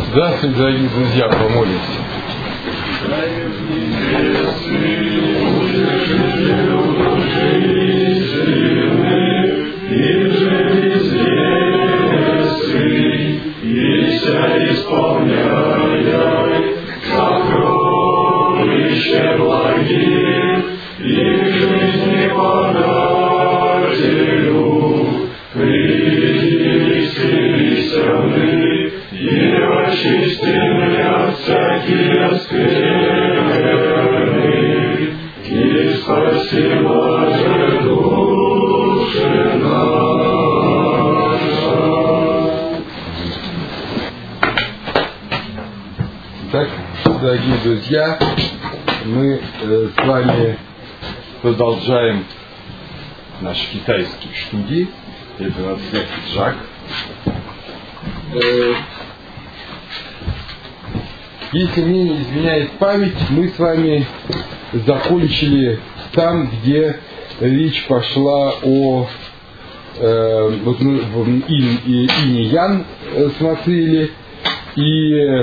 Здравствуйте, дорогие друзья, помолимся. Исполняй сокровища благих и жизни подателю, причислися мы и очистены от всяких скверны, и спаси Боже души наша. Так, дорогие друзья, мы с вами продолжаем наши китайские студии. Это у нас Жак. Если мне не изменяет память, мы с вами закончили там, где речь пошла о вот мы в инь и ян смотрели, и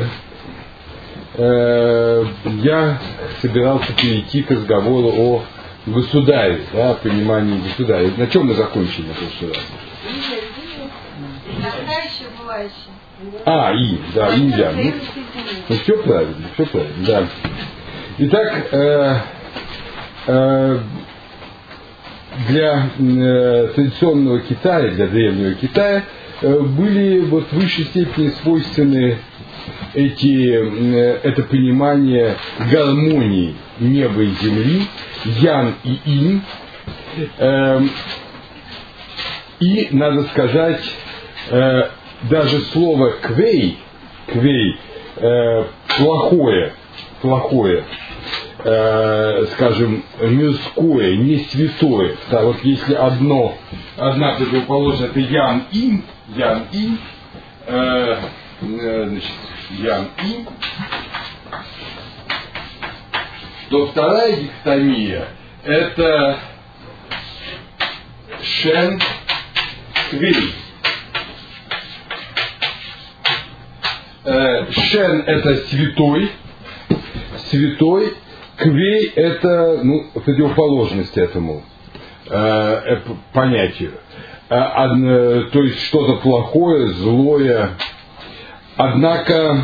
я собирался перейти к разговору о государе, да, понимании государя. На чем мы закончили на прошлый раз? Настоящее, бывающее. Инь, да, инь-ян. Ну, все правильно, да. Итак, для традиционного Китая, для древнего Китая, были вот в высшей степени свойственны это понимание гармонии неба и земли, ян и инь, и, надо сказать, даже слово квей, плохое, скажем, мирское, не святое. Да, вот если одна противоположность это ян-инь, значит, ян-инь, то вторая дихотомия это шен-квей. Шен это святой, квей это противоположность этому понятию. То есть что-то плохое, злое. Однако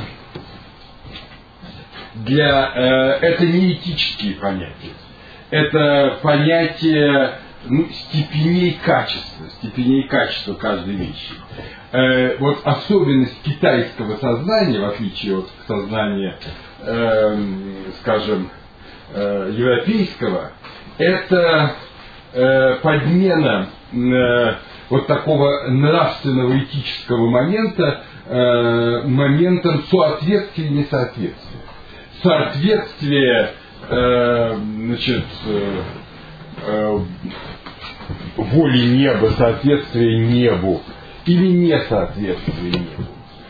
это не этические понятия. Это понятие степеней качества каждой вещи. Вот особенность китайского сознания, в отличие от сознания, скажем, европейского, это подмена вот такого нравственного этического момента моментом соответствия и несоответствия. Соответствие, воле неба, соответствие небу или несоответствие небу.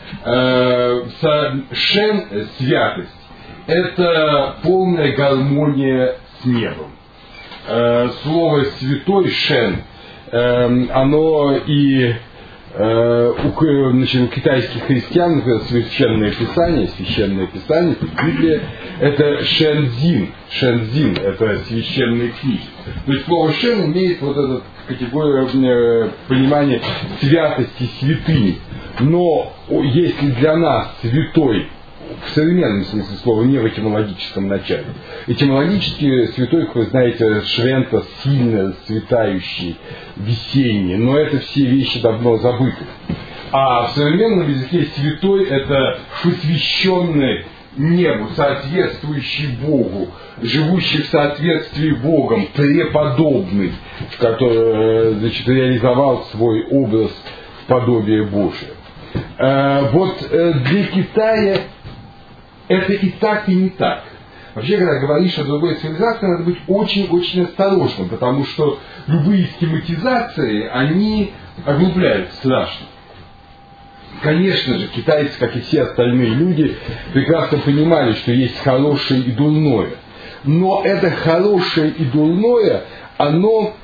Шен, святость, это полная гармония с небом. Слово святой шен, оно и у китайских христиан священное писание, Библия, это шензин, это священные книги. То есть слово шен имеет вот эту категорию понимания святости, святыни. Но если для нас святой, в современном смысле слова, не в этимологическом начале. Этимологически святой, как вы знаете, швента, сильно расцветающий, весенний, но это все вещи давно забыты. А в современном языке святой это посвященный небу, соответствующий Богу, живущий в соответствии Богом, преподобный, который, реализовал свой образ в подобие Божие. Вот для Китая это и так, и не так. Вообще, когда говоришь о другой цивилизации, надо быть очень-очень осторожным, потому что любые схематизации, они оглупляют страшно. Конечно же, китайцы, как и все остальные люди, прекрасно понимали, что есть хорошее и дурное. Но это хорошее и дурное, оно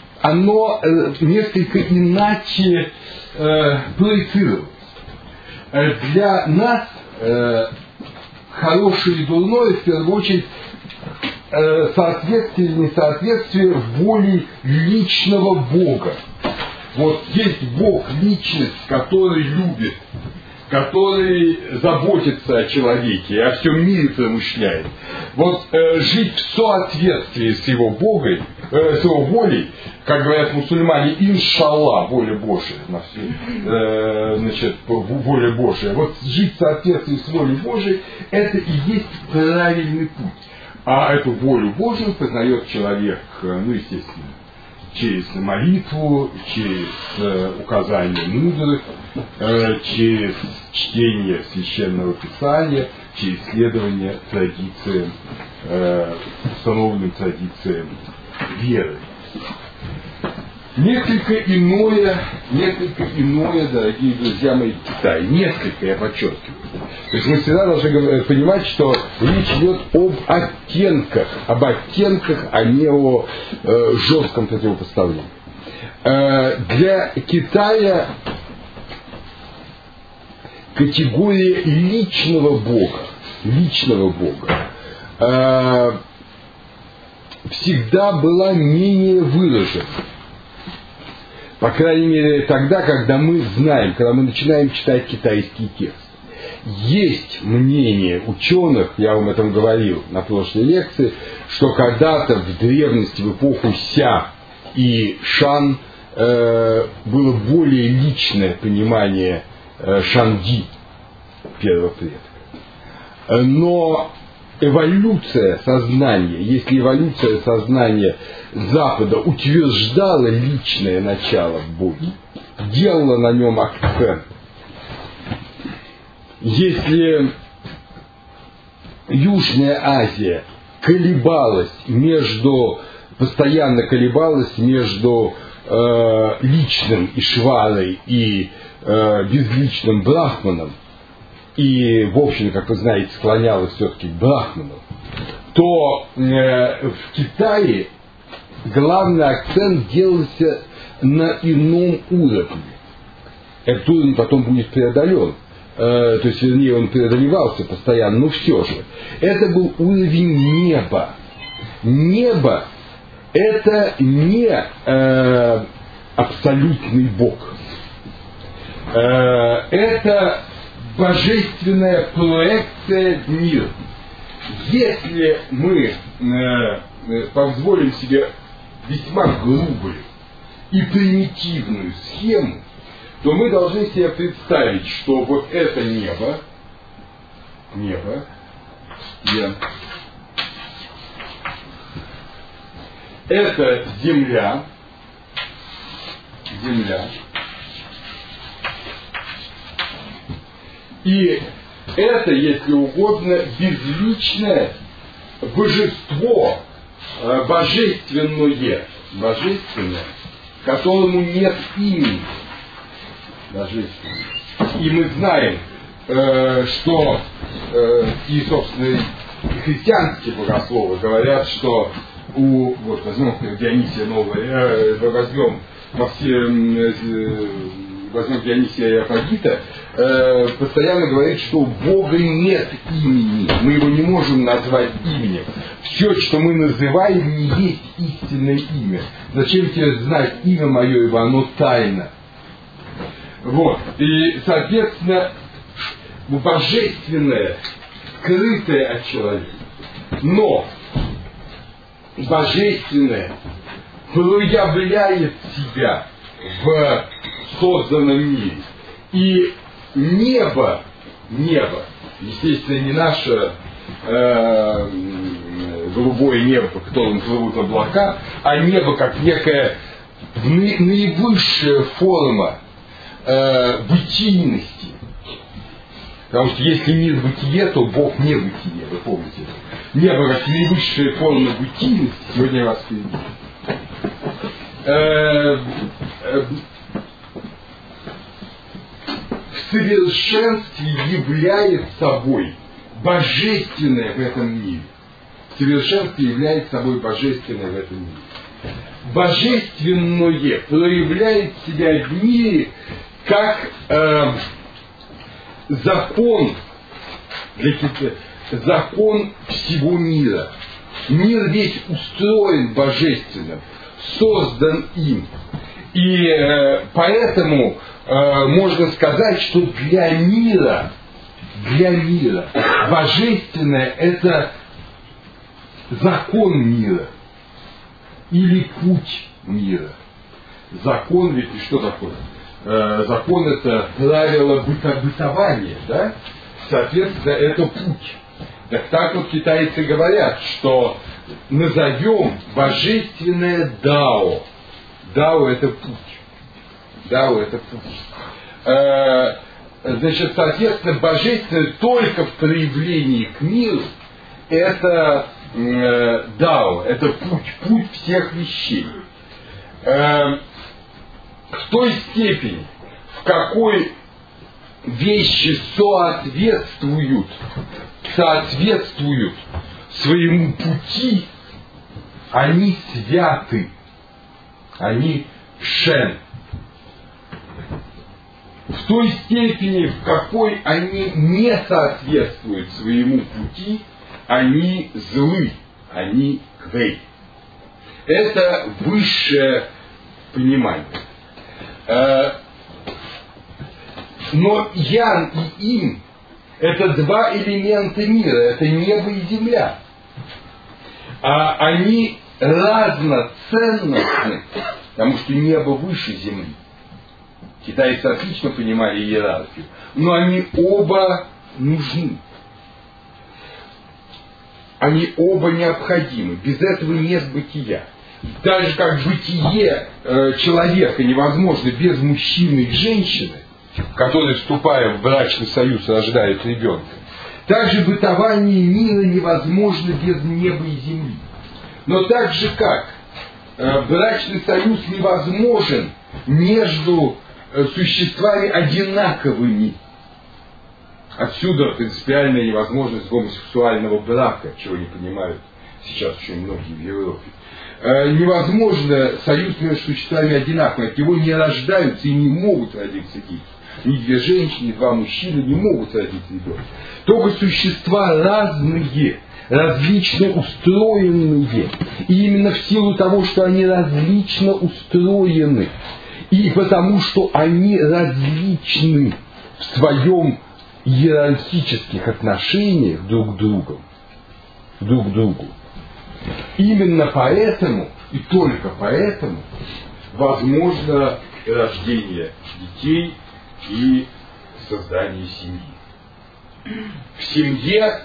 несколько иначе проецировалось. для нас хорошее и дурное, в первую очередь, соответствие или несоответствие воле личного Бога. Вот есть Бог, личность, который любит, который заботится о человеке, о всем мире промышляет. Вот жить в соответствии с его Богом, с его волей, как говорят мусульмане, иншаллах, воля Божия, значит, воля Божия. Вот жить в соответствии с волей Божией, это и есть правильный путь. А эту волю Божию познает человек, ну, естественно, через молитву, через указания мудрых, через чтение священного писания, через исследование традициям, установленным традициям веры. Несколько иное, дорогие друзья мои, Китай. Несколько, я подчеркиваю. То есть мы всегда должны понимать, что речь идет об оттенках, а не о жестком противопоставлении. Для Китая категория личного Бога всегда была менее выражена. По крайней мере, тогда, когда мы знаем, когда мы начинаем читать китайский текст. Есть мнение ученых, я вам этом говорил на прошлой лекции, что когда-то в древности, в эпоху Ся и Шан, было более личное понимание Шанди, первого предка. Но эволюция сознания, если эволюция сознания Запада утверждала личное начало в Боге, делала на нем акцент, если Южная Азия постоянно колебалась между личным Ишварой и безличным Брахманом, и, в общем, как вы знаете, склонялась все-таки к Брахману, то в Китае главный акцент делался на ином уровне. Этот уровень потом будет преодолен. То есть, вернее, он преодолевался постоянно, но все же. Это был уровень неба. Небо – это не абсолютный Бог. Это божественная проекция в мир. Если мы позволим себе весьма грубую и примитивную схему, то мы должны себе представить, что вот это небо, это земля, и это, если угодно, безличное божество, божественное, которому нет имени. И мы знаем, что и, собственно, христианские богословы говорят, что возьмем Дионисия возьмем Дионисия и Афродита, постоянно говорит, что у Бога нет имени, мы его не можем назвать именем. Все, что мы называем, не есть истинное имя. Зачем тебе знать имя мое, ибо оно тайна? Вот. И, соответственно, божественное, скрытое от человека. Но божественное проявляет себя в созданном мире. И небо, естественно, не наше голубое небо, по которому плывут облака, а небо как некая наивысшая форма бытийности. Потому что если мир бытие, то Бог не бытие, вы помните. Небо как наивысшая форма бытийности, сегодня я вас перебью. В совершенстве являет собой божественное в этом мире. В совершенстве являет собой божественное в этом мире. Божественное проявляет себя в мире как закон всего мира. Мир весь устроен божественным, создан им. И поэтому можно сказать, что для мира божественное – это закон мира или путь мира. Закон ведь что такое? Закон – это правило бытования, да? Соответственно, это путь. Так вот китайцы говорят, что назовем божественное дао. Дао – это путь. Дао – это путь. Значит, соответственно, божественное только в проявлении к миру – это дао, это путь всех вещей. В той степени, в какой вещи соответствуют своему пути, они святы, они шен. В той степени, в какой они не соответствуют своему пути, они злы, они квей. Это высшее понимание. Но ян и им – это два элемента мира, это небо и земля. А они разноценностны, потому что небо выше земли. Китайцы отлично понимали иерархию, но они оба нужны. Они оба необходимы. Без этого нет бытия. Так же, как бытие человека невозможно без мужчины и женщины, которые, вступая в брачный союз, рождают ребенка, так же бытование мира невозможно без неба и земли. Но так же, как брачный союз невозможен между существами одинаковыми. Отсюда принципиальная невозможность гомосексуального брака, чего не понимают сейчас очень многие в Европе. Невозможно союз между существами одинаковыми, от него не рождаются и не могут родиться дети. Ни две женщины, ни два мужчины не могут родить ребенка. Только существа разные, различно устроенные. И именно в силу того, что они различно устроены, и потому что они различны в своем иерархических отношениях друг к другу. Именно поэтому, и только поэтому, возможно рождение детей и создание семьи. В семье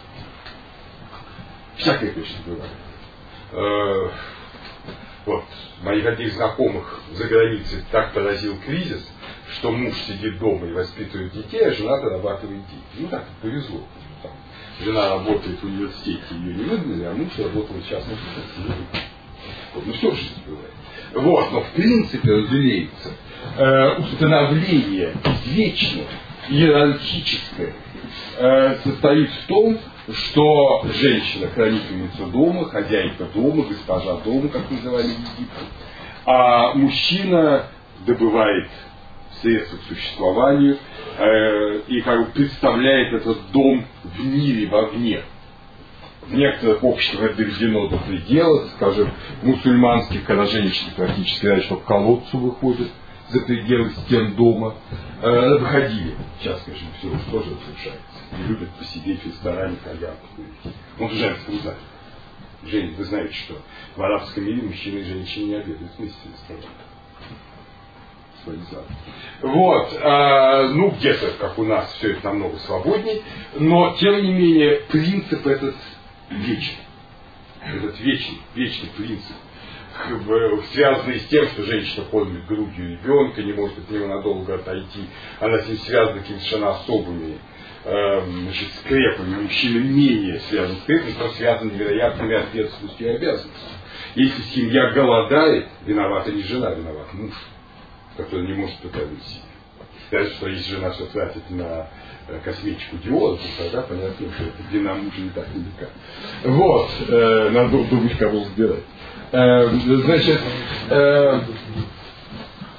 всякое, конечно, бывает. Вот моих одних знакомых за границей так поразил кризис, что муж сидит дома и воспитывает детей, а жена дорабатывает деньги. Ну так, повезло. Там, жена работает в университете, ее не выгнали, а муж работал в частном секторе. Вот, ну все в жизни бывает. Вот, но в принципе, разумеется, установление извечное, иерархическое, состоит в том, что женщина хранительница дома, хозяйка дома, госпожа дома, как называли в Египте, а мужчина добывает средства к существованию и как бы представляет этот дом в мире, вовне. В некоторых обществах это доведено до предела, скажем, в мусульманских, когда женщины практически раньше, что к колодцу выходят за пределы стен дома, выходили. Сейчас, конечно, все уже тоже разрушается. И любят посидеть в ресторане, кальян курить. Он в женском зале. Жень, вы знаете, что в арабском мире мужчины и женщины не обедают вместе в ресторане. Свои залы. Вот. Ну, где-то, как у нас, все это намного свободнее, но, тем не менее, принцип этот вечный. Этот вечный принцип, связанный с тем, что женщина кормит грудью ребенка, не может от него надолго отойти, она с ним связана какими-то совершенно особыми скрепами, мужчина менее связан с скрепами, но связан невероятными ответственностью и обязанностью. Если семья голодает, виновата не жена, виноват муж, который не может прокормить семью. Даже что если жена все тратит на косметику Диора, то тогда понятно, что эта вина мужа не так велика. Вот, надо думать, кого выбирать. Значит,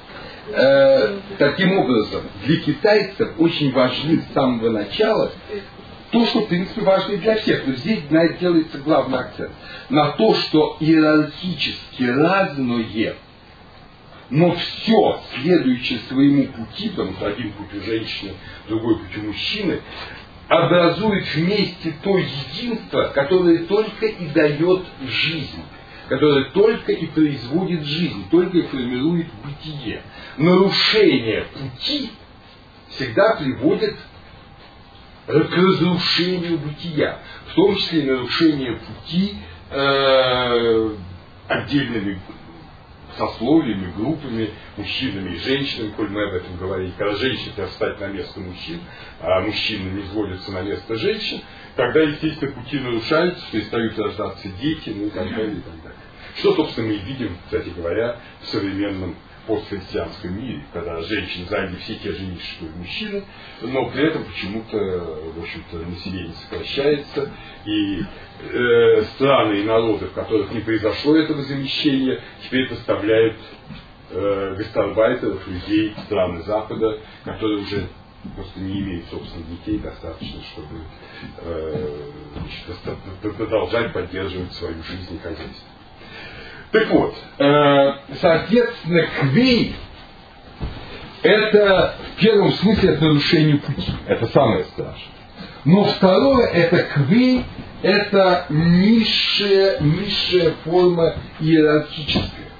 Таким образом, для китайцев очень важны с самого начала то, что, в принципе, важно и для всех. Но здесь, на это делается главный акцент. На то, что иерархически разное, но все, следующее своему пути, потому что один путь у женщины, другой путь у мужчины, образует вместе то единство, которое только и дает жизнь, которое только и производит жизнь, только и формирует бытие. Нарушение пути всегда приводит к разрушению бытия, в том числе нарушение пути отдельными сословиями, группами, мужчинами и женщинами, коль мы об этом говорили. Когда женщины хотят встать на место мужчин, а мужчины не изводятся на место женщин, тогда, естественно, пути нарушаются, перестают рождаться дети, ну и так далее, и так далее. Что, собственно, мы и видим, кстати говоря, в современном постхристианском мире, когда женщины заняли все те же ниши, что и мужчины, но при этом почему-то, в общем-то, население сокращается, и страны и народы, в которых не произошло этого замещения, теперь поставляют гастарбайтеров, людей, страны Запада, которые уже просто не имеют собственных детей достаточно, чтобы продолжать поддерживать свою жизнь и хозяйство. Так вот, соответственно, квей – это в первом смысле это нарушение пути, это самое страшное. Но второе – это квей, это низшая форма иерархическая.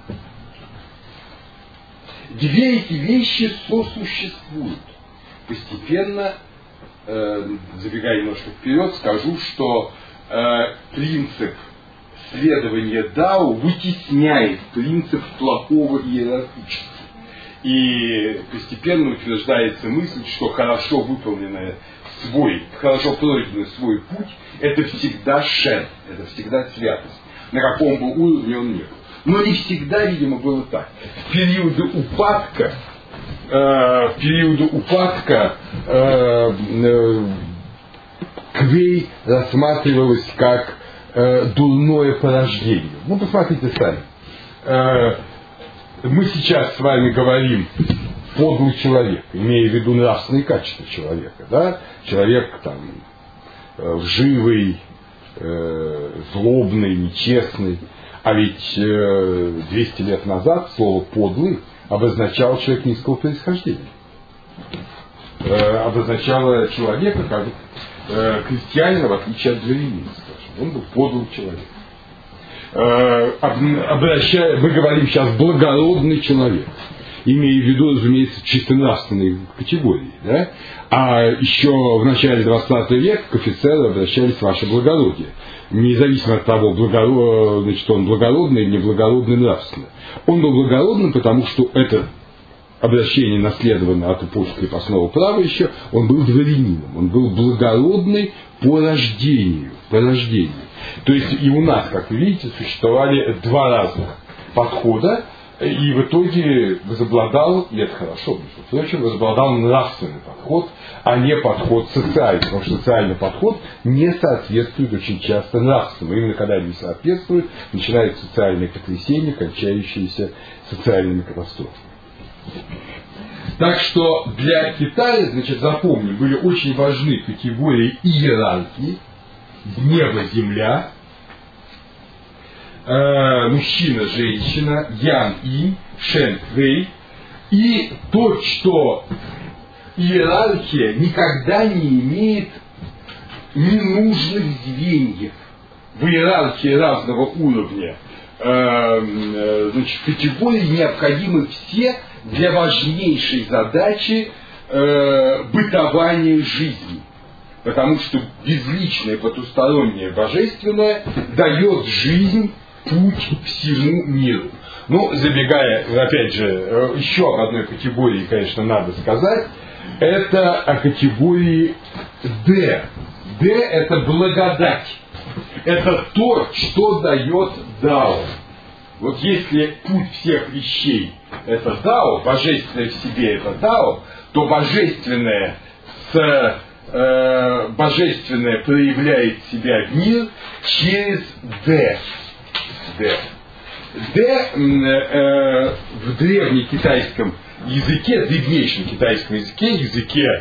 Две эти вещи сосуществуют. Постепенно, забегая немножко вперед, скажу, что принцип следование Дао вытесняет принцип плохого иерархического. И постепенно утверждается мысль, что хорошо выполненный хорошо пройденный свой путь, это всегда шен, это всегда святость. На каком бы уровне он ни был. Но не всегда, видимо, было так. В периоды упадка квей рассматривалось как дурное порождение. Ну, посмотрите сами. Мы сейчас с вами говорим подлый человек, имея в виду нравственные качества человека. Да? Человек там лживый, злобный, нечестный. А ведь 200 лет назад слово «подлый» обозначало человек низкого происхождения. Обозначало человека как крестьянина, в отличие от дворянина. Он был подлый человек. Мы говорим сейчас благородный человек, имея в виду, разумеется, чисто нравственные категории. Да? А еще в начале 20 века к офицеру обращались ваше благородие. Независимо от того, значит, он благородный или неблагородный нравственно. Он был благородным, потому что это обращение наследовано от эпохи крепостного права еще, он был дворянином, он был благородный по рождению. То есть и у нас, как вы видите, существовали два разных подхода, и в итоге возобладал, и это хорошо, между прочим, возобладал нравственный подход, а не подход социальный, потому что социальный подход не соответствует очень часто нравственному. Именно когда не соответствует, начинается социальное потрясение, кончающееся социальными катастрофами. Так что для Китая, значит, запомним, были очень важны категории иерархии, небо-земля, мужчина-женщина, ян-инь, шэн-квэй, и то, что иерархия никогда не имеет ненужных звеньев. В иерархии разного уровня значит, категории необходимы все для важнейшей задачи бытования жизни. Потому что безличное, потустороннее, божественное дает жизнь, путь всему миру. Ну, забегая, опять же, еще об одной категории, конечно, надо сказать, это о категории Д. Д – это благодать. Это то, что дает Дао. Вот если путь всех вещей – это Дао, божественное в себе – это Дао, то божественное проявляет себя в мир через Д. «Д» в древнекитайском языке, древнейшем китайском языке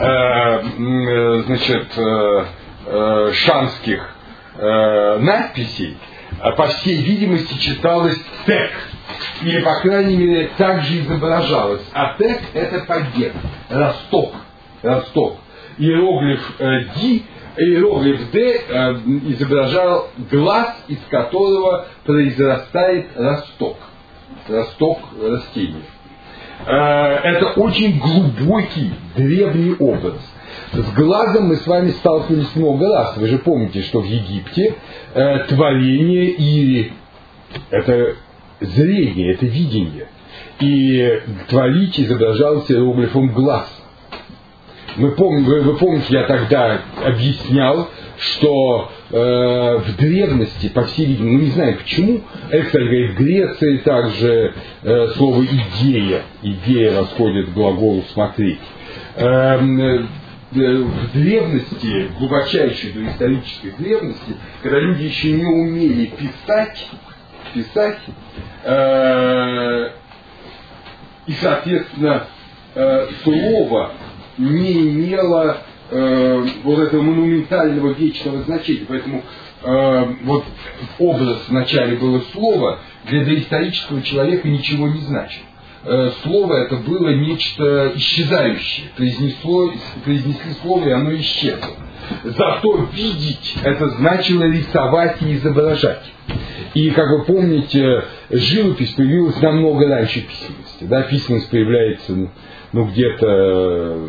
шанских надписей, по всей видимости, читалось «тэк». Или, по крайней мере, так же изображалось. А «тэк» — это побег, росток. Иероглиф «ди», иероглиф «д» изображал глаз, из которого произрастает росток растения. Это очень глубокий, древний образ. С глазом мы с вами сталкивались много раз. Вы же помните, что в Египте творение Ири – это зрение, это видение. И творить изображалось иероглифом глаз. Вы помните, я тогда объяснял, что в древности, по всей видимости, мы не знаем почему, Экстер говорит, в Греции также слово идея расходит к глаголу смотреть. В древности, глубочайшей доисторической древности, когда люди еще не умели писать, и, соответственно, слово не имело вот этого монументального вечного значения. Поэтому вот образ вначале было слово, для доисторического человека ничего не значит. Слово это было нечто исчезающее. Произнесли слово, и оно исчезло. Зато видеть это значило рисовать и изображать. И, как вы помните, живопись появилась намного раньше письменности. Да? Письменность появляется где-то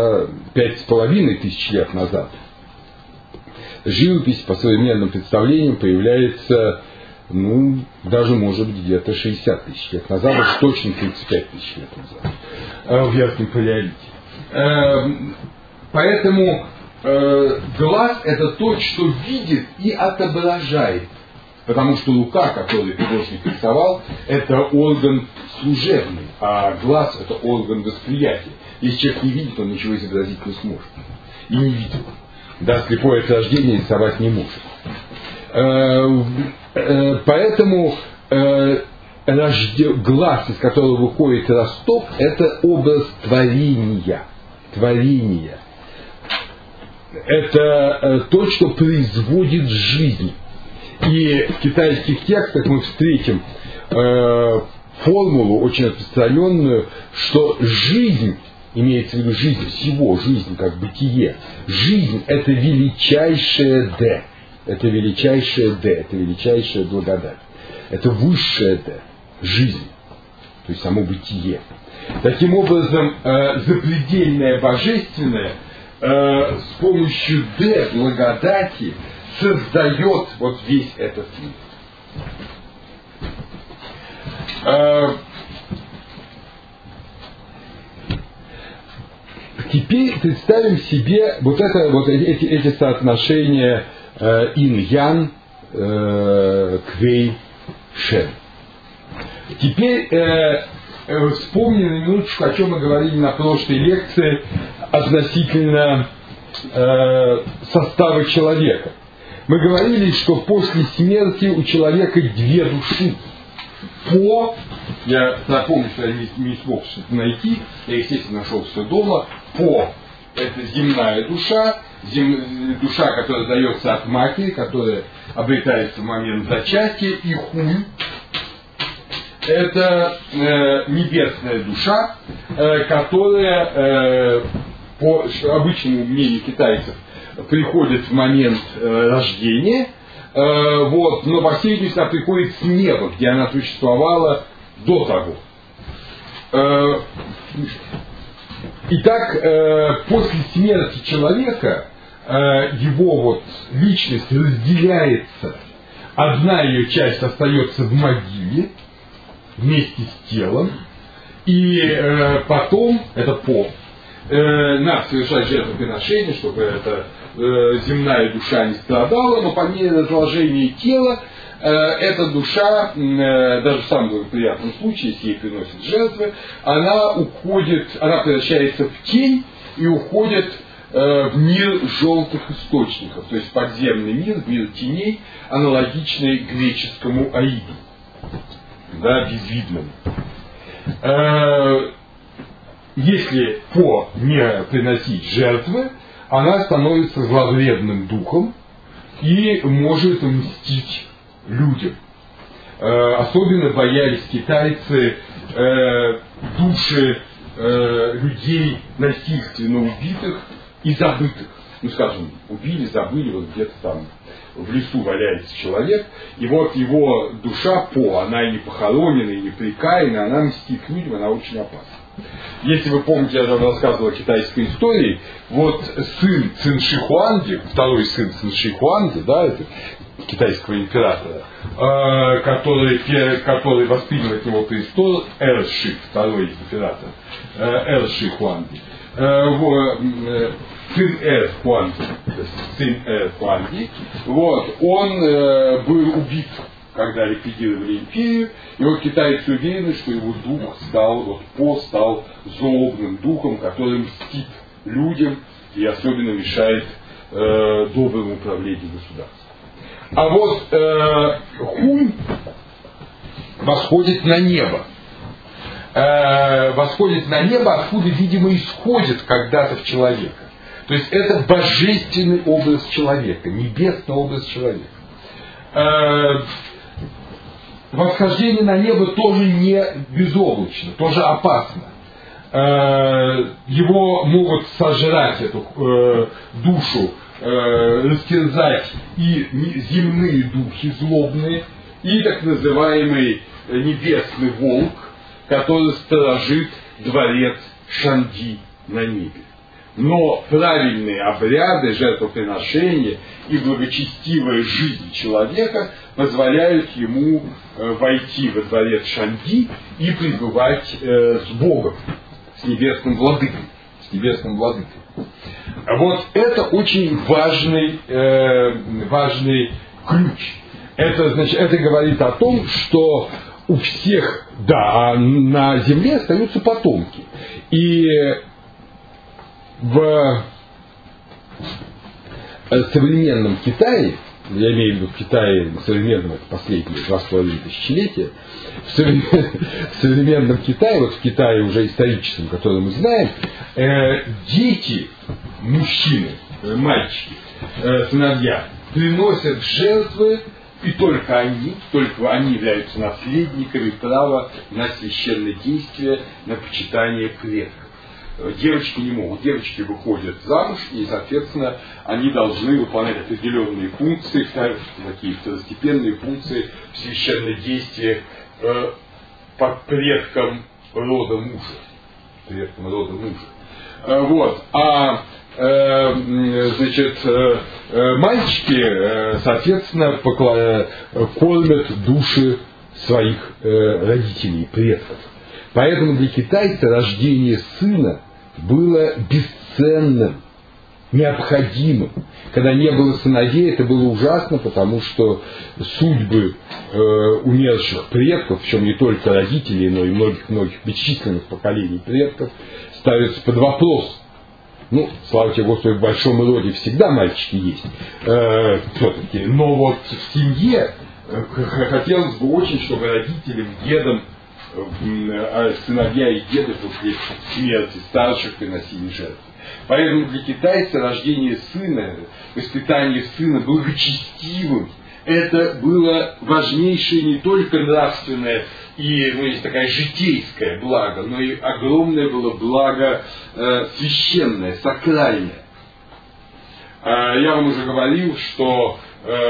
5500 лет назад. Живопись, по современным представлениям, появляется, даже, может быть, где-то 60 тысяч лет назад, уж точно 35 тысяч лет назад, в Верхнем Палеолите. Поэтому глаз – это то, что видит и отображает. Потому что рука, которую художник рисовал, это орган служебный, а глаз – это орган восприятия. Если человек не видит, он ничего изобразить не сможет. И не видит. Да, слепое от рождения рисовать не может. Поэтому глаз, из которого выходит росток, это образ творения. Это то, что производит жизнь. И в китайских текстах мы встретим формулу очень распространенную, что жизнь, имеется в виду жизнь всего, жизнь как бытие, жизнь это величайшее «д», это величайшая благодать, это высшее «д», жизнь, то есть само бытие. Таким образом, запредельное божественное с помощью «д» благодати создает вот весь этот мир. Теперь представим себе эти соотношения инь-ян, квей-шен. Теперь вспомним на минуточку, о чем мы говорили на прошлой лекции относительно состава человека. Мы говорили, что после смерти у человека две души. Я напомню, что я не смог что-то найти, я, естественно, нашел все дома. Это земная душа, душа, которая дается от матери, которая обретается в момент зачатия, и хунь. Это небесная душа, которая, по обычному мнению китайцев, приходит в момент рождения, но по всей видимости она приходит с неба, где она существовала до того. Итак, после смерти человека его личность разделяется. Одна ее часть остается в могиле вместе с телом, и потом, это надо совершать жертвоприношение, чтобы эта земная душа не страдала, но по мере разложения тела эта душа, даже в самом благоприятном случае, если ей приносят жертвы, она превращается в тень и уходит в мир желтых источников, то есть подземный мир, мир теней, аналогичный греческому Аиду. да, безвидным. Если не приносить жертвы, она становится зловредным духом и может мстить людям. Особенно боялись китайцы души людей насильственно убитых и забытых. Ну, скажем, убили, забыли, вот где-то там в лесу валяется человек, и вот его душа она и не похоронена, и не прикаяна, она мстит людям, она очень опасна. Если вы помните, я вам рассказывал о китайской истории, вот сын Цин Шихуанди, второй сын Цин Шихуанди, да, это китайского императора, который воспринял от него престол, Эрши, второй император, Эрши Хуанди, сын Хуанди, вот, он был убит, когда ликвидировали империю, и вот китайцы уверены, что его дух стал злобным духом, который мстит людям и особенно мешает доброму управлению государством. А вот Хунь восходит на небо. Восходит на небо, откуда, видимо, исходит когда-то в человека. То есть это божественный образ человека, небесный образ человека. Восхождение на небо тоже не безоблачно, тоже опасно. Его могут сожрать, эту душу, растерзать и земные духи злобные, и так называемый небесный волк, который сторожит дворец Шанди на небе. Но правильные обряды, жертвоприношения и благочестивая жизнь человека позволяют ему войти во дворец Шанди и пребывать с Богом, с небесным владыкой. Вот это очень важный ключ. Это говорит о том, что у всех, на земле остаются потомки. И в современном Китае, я имею в виду в Китае современном, это последние 2,5 тысячелетия, в современном Китае, вот в Китае уже историческом, который мы знаем, дети, мужчины, мальчики, сыновья, приносят жертвы, и только они являются наследниками права на священное действие, на почитание предков. Девочки не могут. Девочки выходят замуж, и, соответственно, они должны выполнять определенные функции, такие второстепенные функции в священнодействиях под предком рода мужа. Вот. Мальчики, соответственно, кормят души своих родителей, предков. Поэтому для китайца рождение сына было бесценным, необходимым. Когда не было сыновей, это было ужасно, потому что судьбы умерших предков, причем не только родителей, но и многих-многих бесчисленных поколений предков, ставятся под вопрос. Ну, слава тебе, Господи, в большом роде всегда мальчики есть, все-таки. Но вот в семье хотелось бы очень, чтобы родителям, дедам, сыновья и деды после смерти старших приносили жертвы. Поэтому для китайца рождение сына, воспитание сына благочестивым, это было важнейшее не только нравственное и есть такая житейское благо, но и огромное было благо священное, сакральное. Я вам уже говорил, что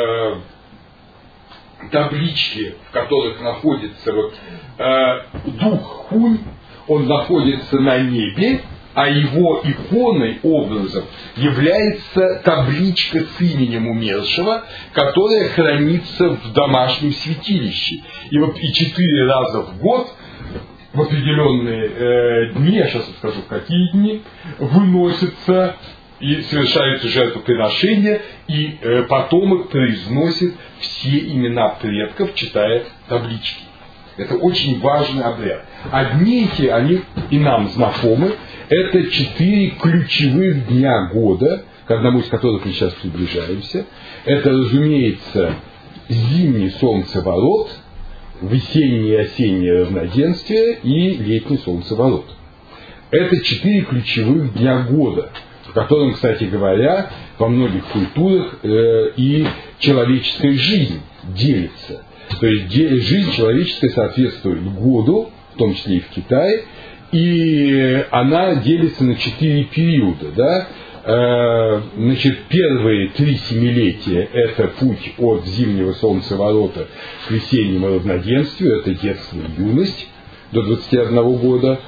таблички, в которых находится дух Хунь, он находится на небе, а его иконой, образом, является табличка с именем умершего, которая хранится в домашнем святилище. И 4 раза в год, в определенные дни, я сейчас расскажу, в какие дни, выносится и совершаются жертвоприношения, и потомок произносит все имена предков, читая таблички. Это очень важный обряд. Одни эти, они и нам знакомы, это 4 ключевых дня года, к одному из которых мы сейчас приближаемся. Это, разумеется, зимний солнцеворот, весеннее и осеннее равноденствие и летний солнцеворот. Это 4 ключевых дня года, в котором, кстати говоря, во многих культурах и человеческая жизнь делится. То есть жизнь человеческая соответствует году, в том числе и в Китае, и она делится на 4 периода. Да? Значит, первые 3 семилетия – это путь от зимнего солнцеворота к весеннему равноденствию, это детство и юность до 21 года.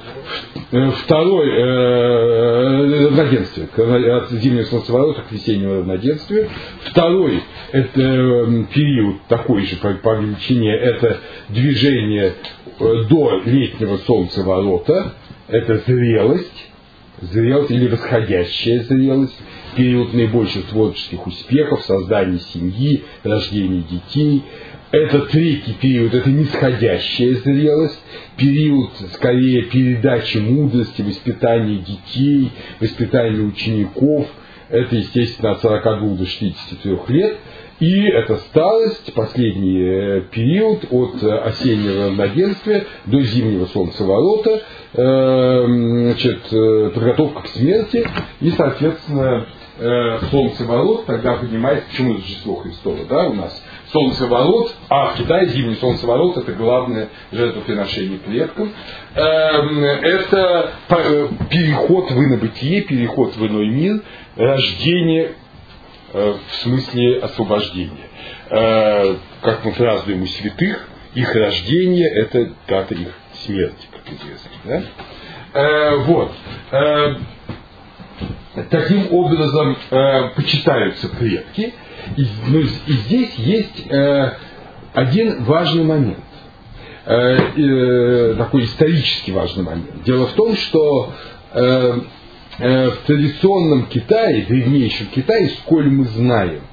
Второй равноденствие, от зимнего солнцеворота к весеннему равноденствию. Второй – это период такой же по величине, это движение до летнего солнцеворота, это зрелость или восходящая зрелость, период наибольших творческих успехов, создания семьи, рождения детей. Это третий период, это нисходящая зрелость, период, скорее, передачи мудрости, воспитания детей, воспитания учеников. Это, естественно, от 42 до 63 лет. И это старость, последний период от осеннего равноденствия до зимнего солнцеворота, значит, подготовка к смерти и, соответственно, солнцеворот тогда поднимает, почему Рождество Христово, да, у нас солнцеворот, а в Китае зимний солнцеворот — это главное жертвоприношение предкам. Это переход в инобытие, переход в иной мир, рождение в смысле освобождения. Как мы празднуем у святых, их рождение — это дата их смерти, как известно. Да? Вот. Таким образом почитаются предки. И здесь есть один важный момент, такой исторически важный момент. Дело в том, что в традиционном Китае, древнейшем Китае, сколь мы знаем,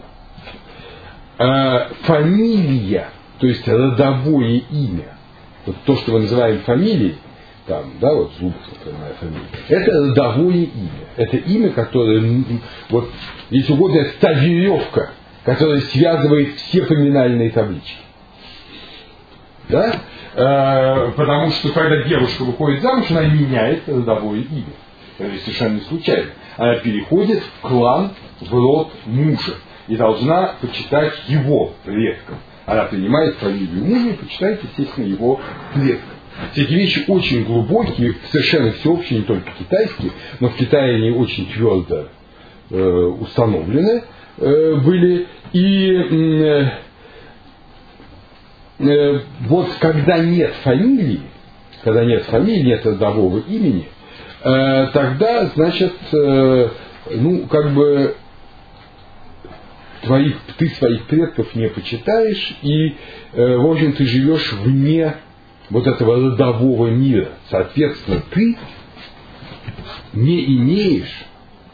фамилия, то есть родовое имя, вот то, что мы называем фамилией, там, да, вот Зубов, например, моя фамилия, это родовое имя. Это имя, которое, вот, если угодно, это та веревка, которая связывает все поминальные таблички. Да? Потому что когда девушка выходит замуж, она меняет родовое имя. Это совершенно не случайно. Она переходит в клан, в род мужа. И должна почитать его предков. Она принимает фамилию мужа и почитает, естественно, его предков. Все эти вещи очень глубокие, совершенно всеобщие, не только китайские, но в Китае они очень твердо установлены были. И вот когда нет фамилии, нет родового имени, тогда, значит, ну, как бы ты своих предков не почитаешь, и, в общем, ты живешь вне вот этого родового мира. Соответственно, ты не имеешь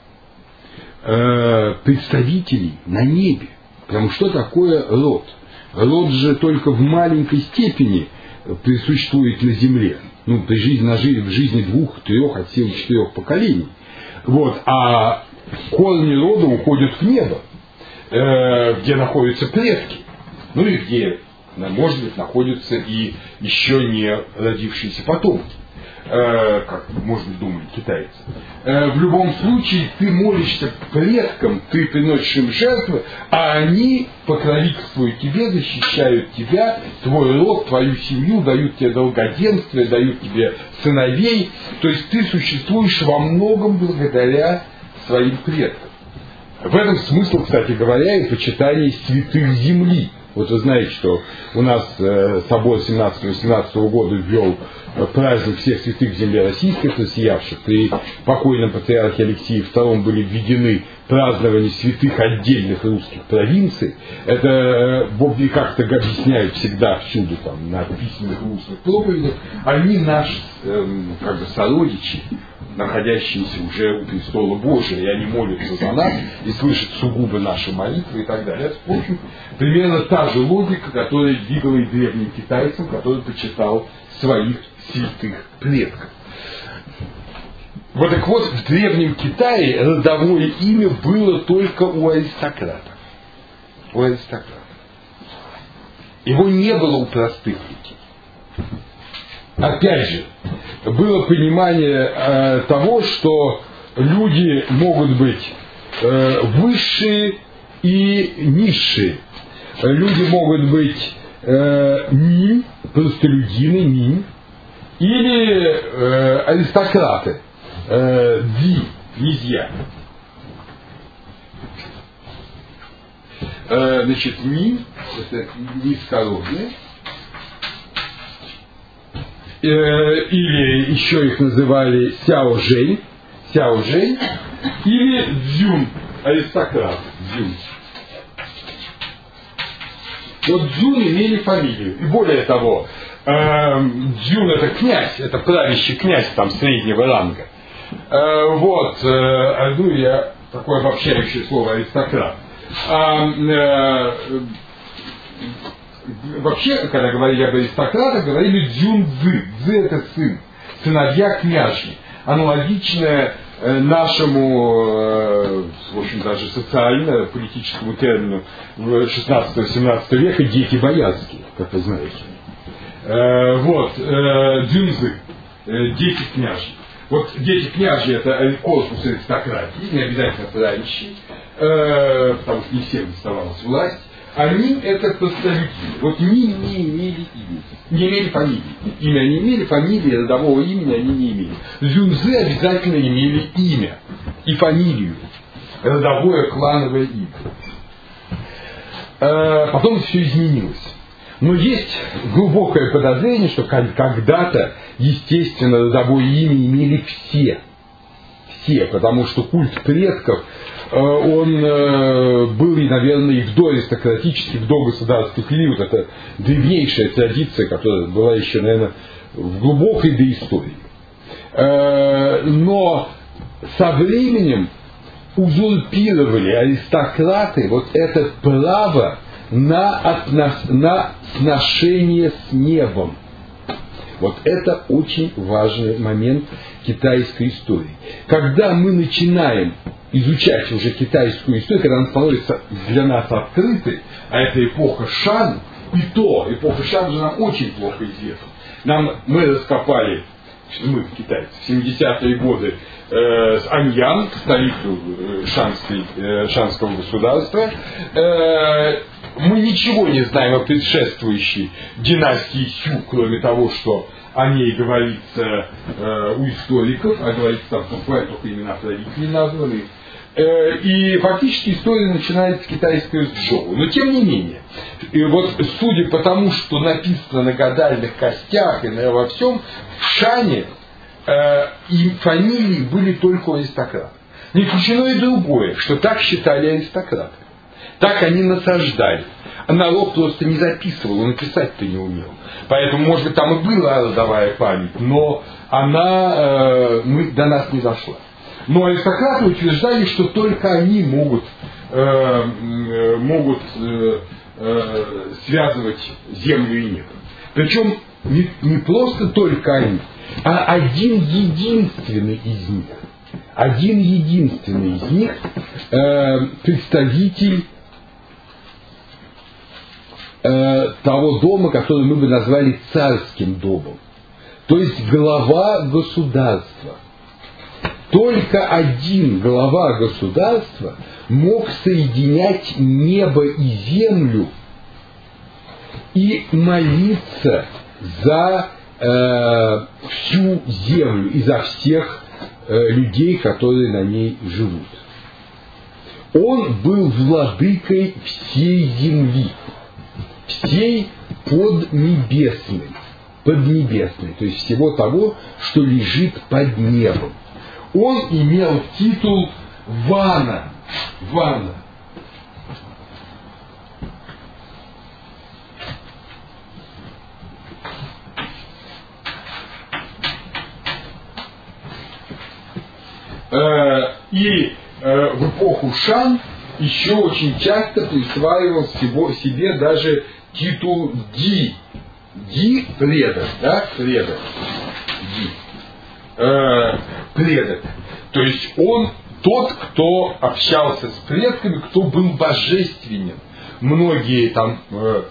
представителей на небе. Потому что такое род? Род же только в маленькой степени присутствует на земле. Ну, в жизни 2, 3, от силы 4 поколений. Вот. А корни рода уходят в небо, где находятся предки. Ну и где, может быть, находятся и еще не родившиеся потомки, как, может быть, думали китайцы. В любом случае, ты молишься предкам, ты приносишь им жертвы, а они покровительствуют тебе, защищают тебя, твой род, твою семью, дают тебе долгоденствие, дают тебе сыновей. То есть ты существуешь во многом благодаря своим предкам. В этом смысл, кстати говоря, и почитание святых земли. Вот вы знаете, что у нас собор 17-18 года ввел праздник всех святых в земле российской, просиявших. При покойном патриархе Алексее II были введены празднования святых отдельных русских провинций. Это Боги как-то объясняют всегда всюду, там, на письменных устных проповедях. Они наши как бы сородичи, находящиеся уже у престола Божия, и они молятся за нас и слышат сугубо наши молитвы и так далее. Это, в общем, примерно та же логика, которая двигала и древним китайцам, который почитал своих святых предков. Вот так вот, в древнем Китае родовое имя было только у аристократов. У аристократов. Его не было у простых людей. Опять же, было понимание того, что люди могут быть высшие и низшие. Люди могут быть минь, простолюдины, минь, или аристократы, ди, князья. Значит, минь, это низкородные, или еще их называли сяо-жень, или дзюн, аристократ, дзюн. Вот дзюн имели фамилию. И более того, дзюн это князь, это правящий князь там среднего ранга. Ну я такое обобщающее слово аристократ. Вообще, когда говорили об аристократах, говорили дзюн-дзы. Дзы это сын, сыновья княжьи. Аналогичное нашему, в общем, даже социально-политическому термину 16-17 века дети боярские, как вы знаете. Дзюнзы, дети княжьи. Вот дети княжьи это корпус аристократии, не обязательно правящий, потому что не всем доставалась власть. Они это простолюдины. Вот они не имели имени, не имели фамилии. Имя они имели, фамилии, родового имени они не имели. Дзюнзы обязательно имели имя и фамилию, родовое клановое имя. Потом это все изменилось. Но есть глубокое подозрение, что когда-то, естественно, родовое имя имели все. Все, потому что культ предков, он был, наверное, и в доаристократический, в догосударственный период. Это древнейшая традиция, которая была еще, наверное, в глубокой доистории. Но со временем узурпировали аристократы вот это право на сношение с небом. Вот это очень важный момент китайской истории. Когда мы начинаем изучать уже китайскую историю, когда она становится для нас открытой, а это эпоха Шан, и то эпоха Шан же нам очень плохо известна. Мы раскопали, мы, китайцы, в 70-е годы с Аньян, столицу шанского государства, мы ничего не знаем о предшествующей династии Сю, кроме того, что о ней говорится у историков, а говорится там, только имена правителей названы. И фактически история начинается с китайского Чжоу. Но тем не менее, и вот судя по тому, что написано на гадальных костях и во всем, в Шане и фамилии были только у аристократов. Не исключено и другое, что так считали аристократы. Так они насаждали. А народ просто не записывал, он написать-то не умел. Поэтому, может быть, там и была родовая память, но она до нас не дошла. Но аристократы утверждали, что только они могут связывать землю и небо. Причем не просто только они, а один единственный из них, представитель того дома, который мы бы назвали царским домом. То есть глава государства. Только один глава государства мог соединять небо и землю и молиться за всю землю и за всех людей, которые на ней живут. Он был владыкой всей земли, всей поднебесной, то есть всего того, что лежит под небом. Он имел титул Вана. И в эпоху Шан еще очень часто присваивал себе даже титул Ди. Ди – предок, да, предок. Ди. Предок. То есть он тот, кто общался с предками, кто был божественен, многие там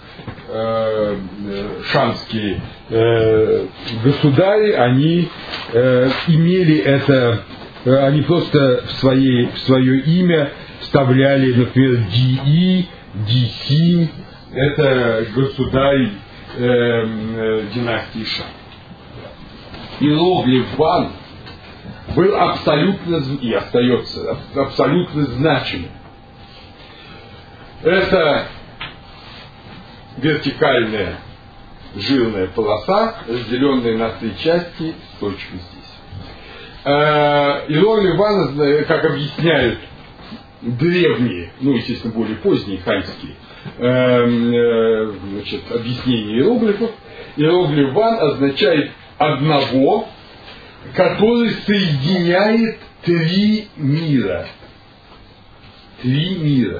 шамские государи, они имели это, они просто в свое имя вставляли, например, Ди, Дисин, это государь династии Шам. Иероглиф Ван был абсолютно и остается абсолютно значимым. Это вертикальная жирная полоса, разделенная на 3 части с точкой здесь. Иероглиф Ван, как объясняют древние, ну, естественно, более поздние ханьские объяснения иероглифов, иероглиф Ван означает одного, который соединяет 3 мира. 3 мира.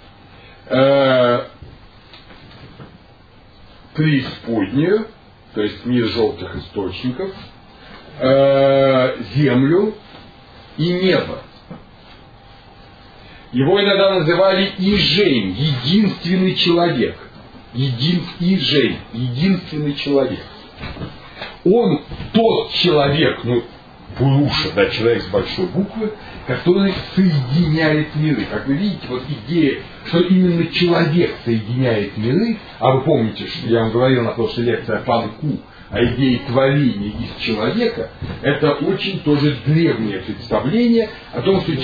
Преисподнюю, то есть мир желтых источников, землю и небо. Его иногда называли Ижень, единственный человек. Ижень, единственный человек. Он тот человек, ну, Пуруша, да, человек с большой буквы, который соединяет миры. Как вы видите, вот идея, что именно человек соединяет миры, а вы помните, что я вам говорил на прошлой лекции о Панку, о идее творения из человека, это очень тоже древнее представление о том, что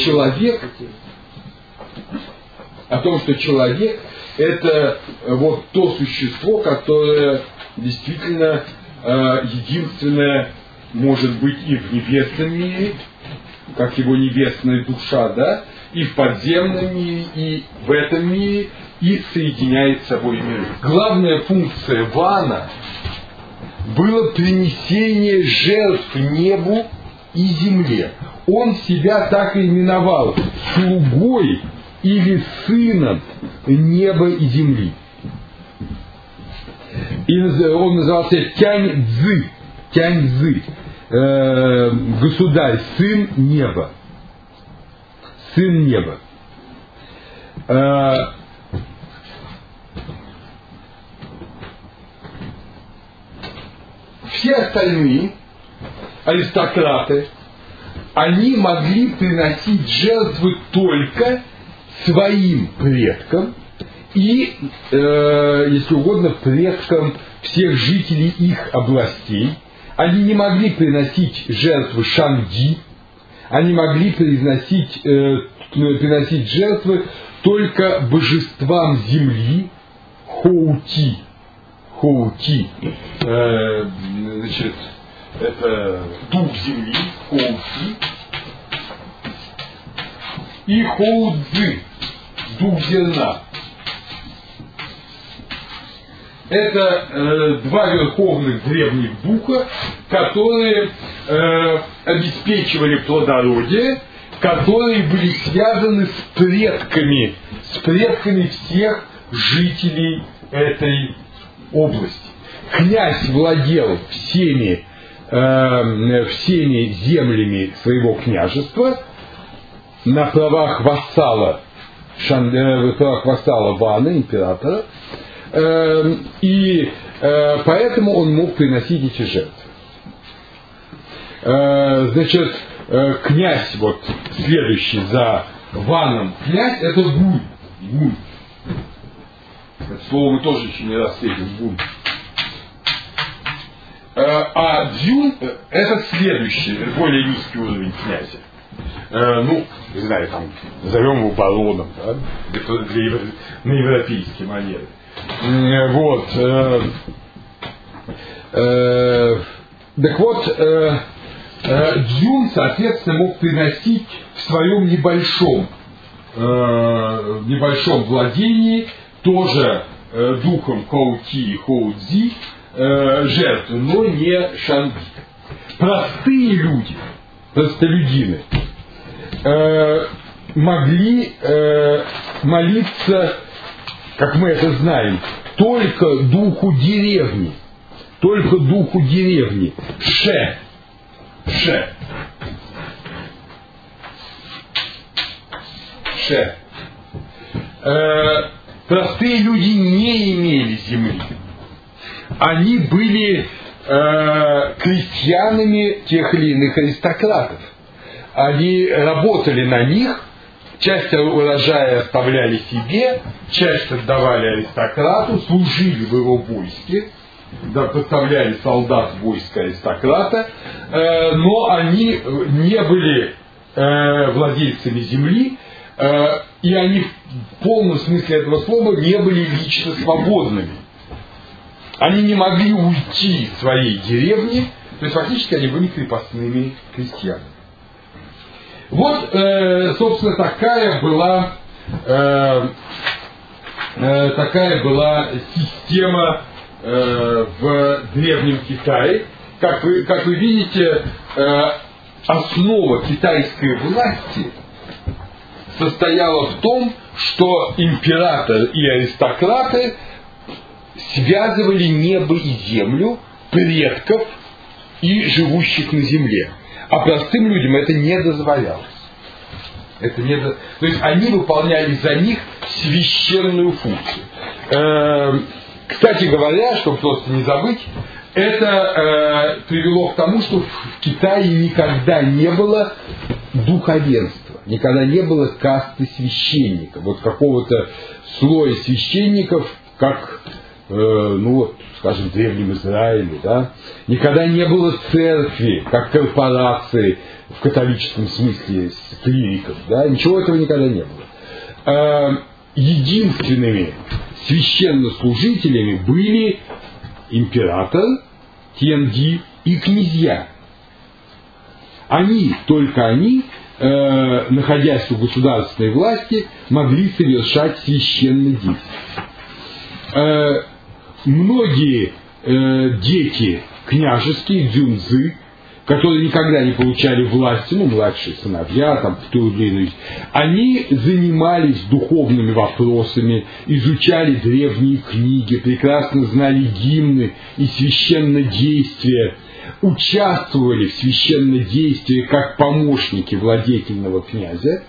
человек это вот то существо, которое действительно единственное может быть и в небесном мире, как его небесная душа, да, и в подземном мире, и в этом мире, и соединяет с собой миры. Главная функция Вана было принесение жертв небу и земле. Он себя так и именовал: слугой или сыном неба и земли. И он назывался Тянь-Цзы, государь, сын неба. Сын неба. Все остальные аристократы, они могли приносить жертвы только своим предкам и, если угодно, предкам всех жителей их областей. Они не могли приносить жертвы Шанди, они могли приносить жертвы только божествам земли, Хоути, значит, это дух земли, Хоути, и Хоудзи, дух зерна. Это 2 верховных древних духа, которые обеспечивали плодородие, которые были связаны с предками всех жителей этой области. Князь владел всеми землями своего княжества на правах вассала Вана, императора, и поэтому он мог приносить эти жертвы. Значит, князь, вот следующий за Ваном князь, это Гунь. Это слово мы тоже еще не раз встретим, Гунь. А Дзюн – это следующий, более низкий уровень князя. Ну, не знаю, там, назовем его бароном, да, на европейские манеры. Вот. Так вот, Дзюн, соответственно, мог приносить в своем небольшом владении, тоже духом Хоути и Хоудзи, жертвы, но не Шанди. Простые люди, простолюдины, могли молиться, как мы это знаем, только духу деревни. Ше. простые люди не имели земли. Они были крестьянами тех или иных аристократов. Они работали на них, часть урожая оставляли себе, часть отдавали аристократу, служили в его войске, поставляли солдат в войско аристократа, но они не были владельцами земли, и они в полном смысле этого слова не были лично свободными. Они не могли уйти из своей деревни, то есть фактически они были крепостными крестьянами. Вот, собственно, такая была система в Древнем Китае. Как вы видите, основа китайской власти состояла в том, что император и аристократы связывали небо и землю, предков и живущих на земле. А простым людям это не дозволялось. То есть они выполняли за них священную функцию. Кстати говоря, чтобы просто не забыть, это привело к тому, что в Китае никогда не было духовенства, никогда не было касты священников, вот какого-то слоя священников, как, скажем, в Древнем Израиле, да? Никогда не было церкви, как корпорации в католическом смысле, клириков, да? Ничего этого никогда не было. Единственными священнослужителями были император, Тяньди и князья. Только они, находясь в государственной власти, могли совершать священные действия. Многие дети княжеские, дзюнзы, которые никогда не получали власти, младшие сыновья, там, в ту или иную, они занимались духовными вопросами, изучали древние книги, прекрасно знали гимны и священнодействия, участвовали в священнодействии как помощники владетельного князя,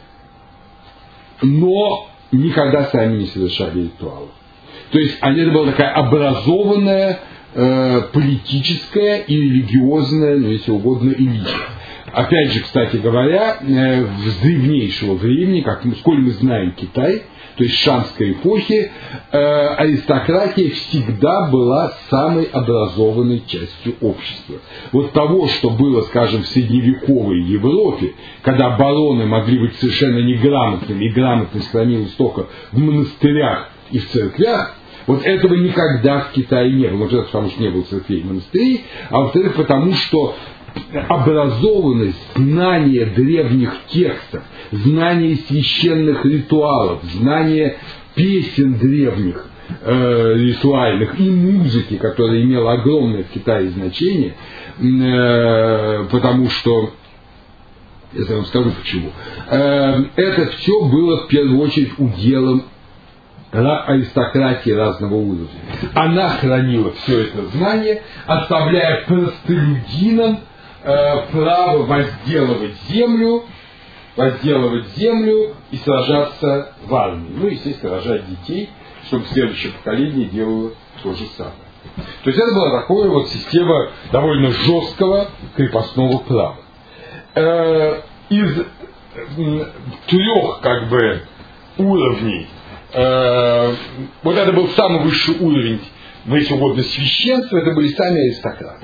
но никогда сами не совершали ритуалов. То есть это была такая образованная, политическая и религиозная, если угодно, элита. Опять же, кстати говоря, с древнейшего времени, сколь мы знаем Китай, то есть шанской эпохи, аристократия всегда была самой образованной частью общества. Вот того, что было, скажем, в средневековой Европе, когда бароны могли быть совершенно неграмотными, и грамотность хранилась только в монастырях и в церквях, вот этого никогда в Китае не было. Во-первых, потому что не было церквей и монастырей, а во-вторых, потому что образованность, знание древних текстов, знание священных ритуалов, знание песен древних ритуальных и музыки, которая имела огромное в Китае значение, потому что, я вам скажу почему, это все было в первую очередь уделом аристократии разного уровня. Она хранила все это знание, оставляя простолюдинам право возделывать землю и сражаться в армии. Естественно, рожать детей, чтобы следующее поколение делало то же самое. То есть это была такая система довольно жесткого крепостного права. Из 3 уровней это был самый высший уровень, если угодно, священства, это были сами аристократы.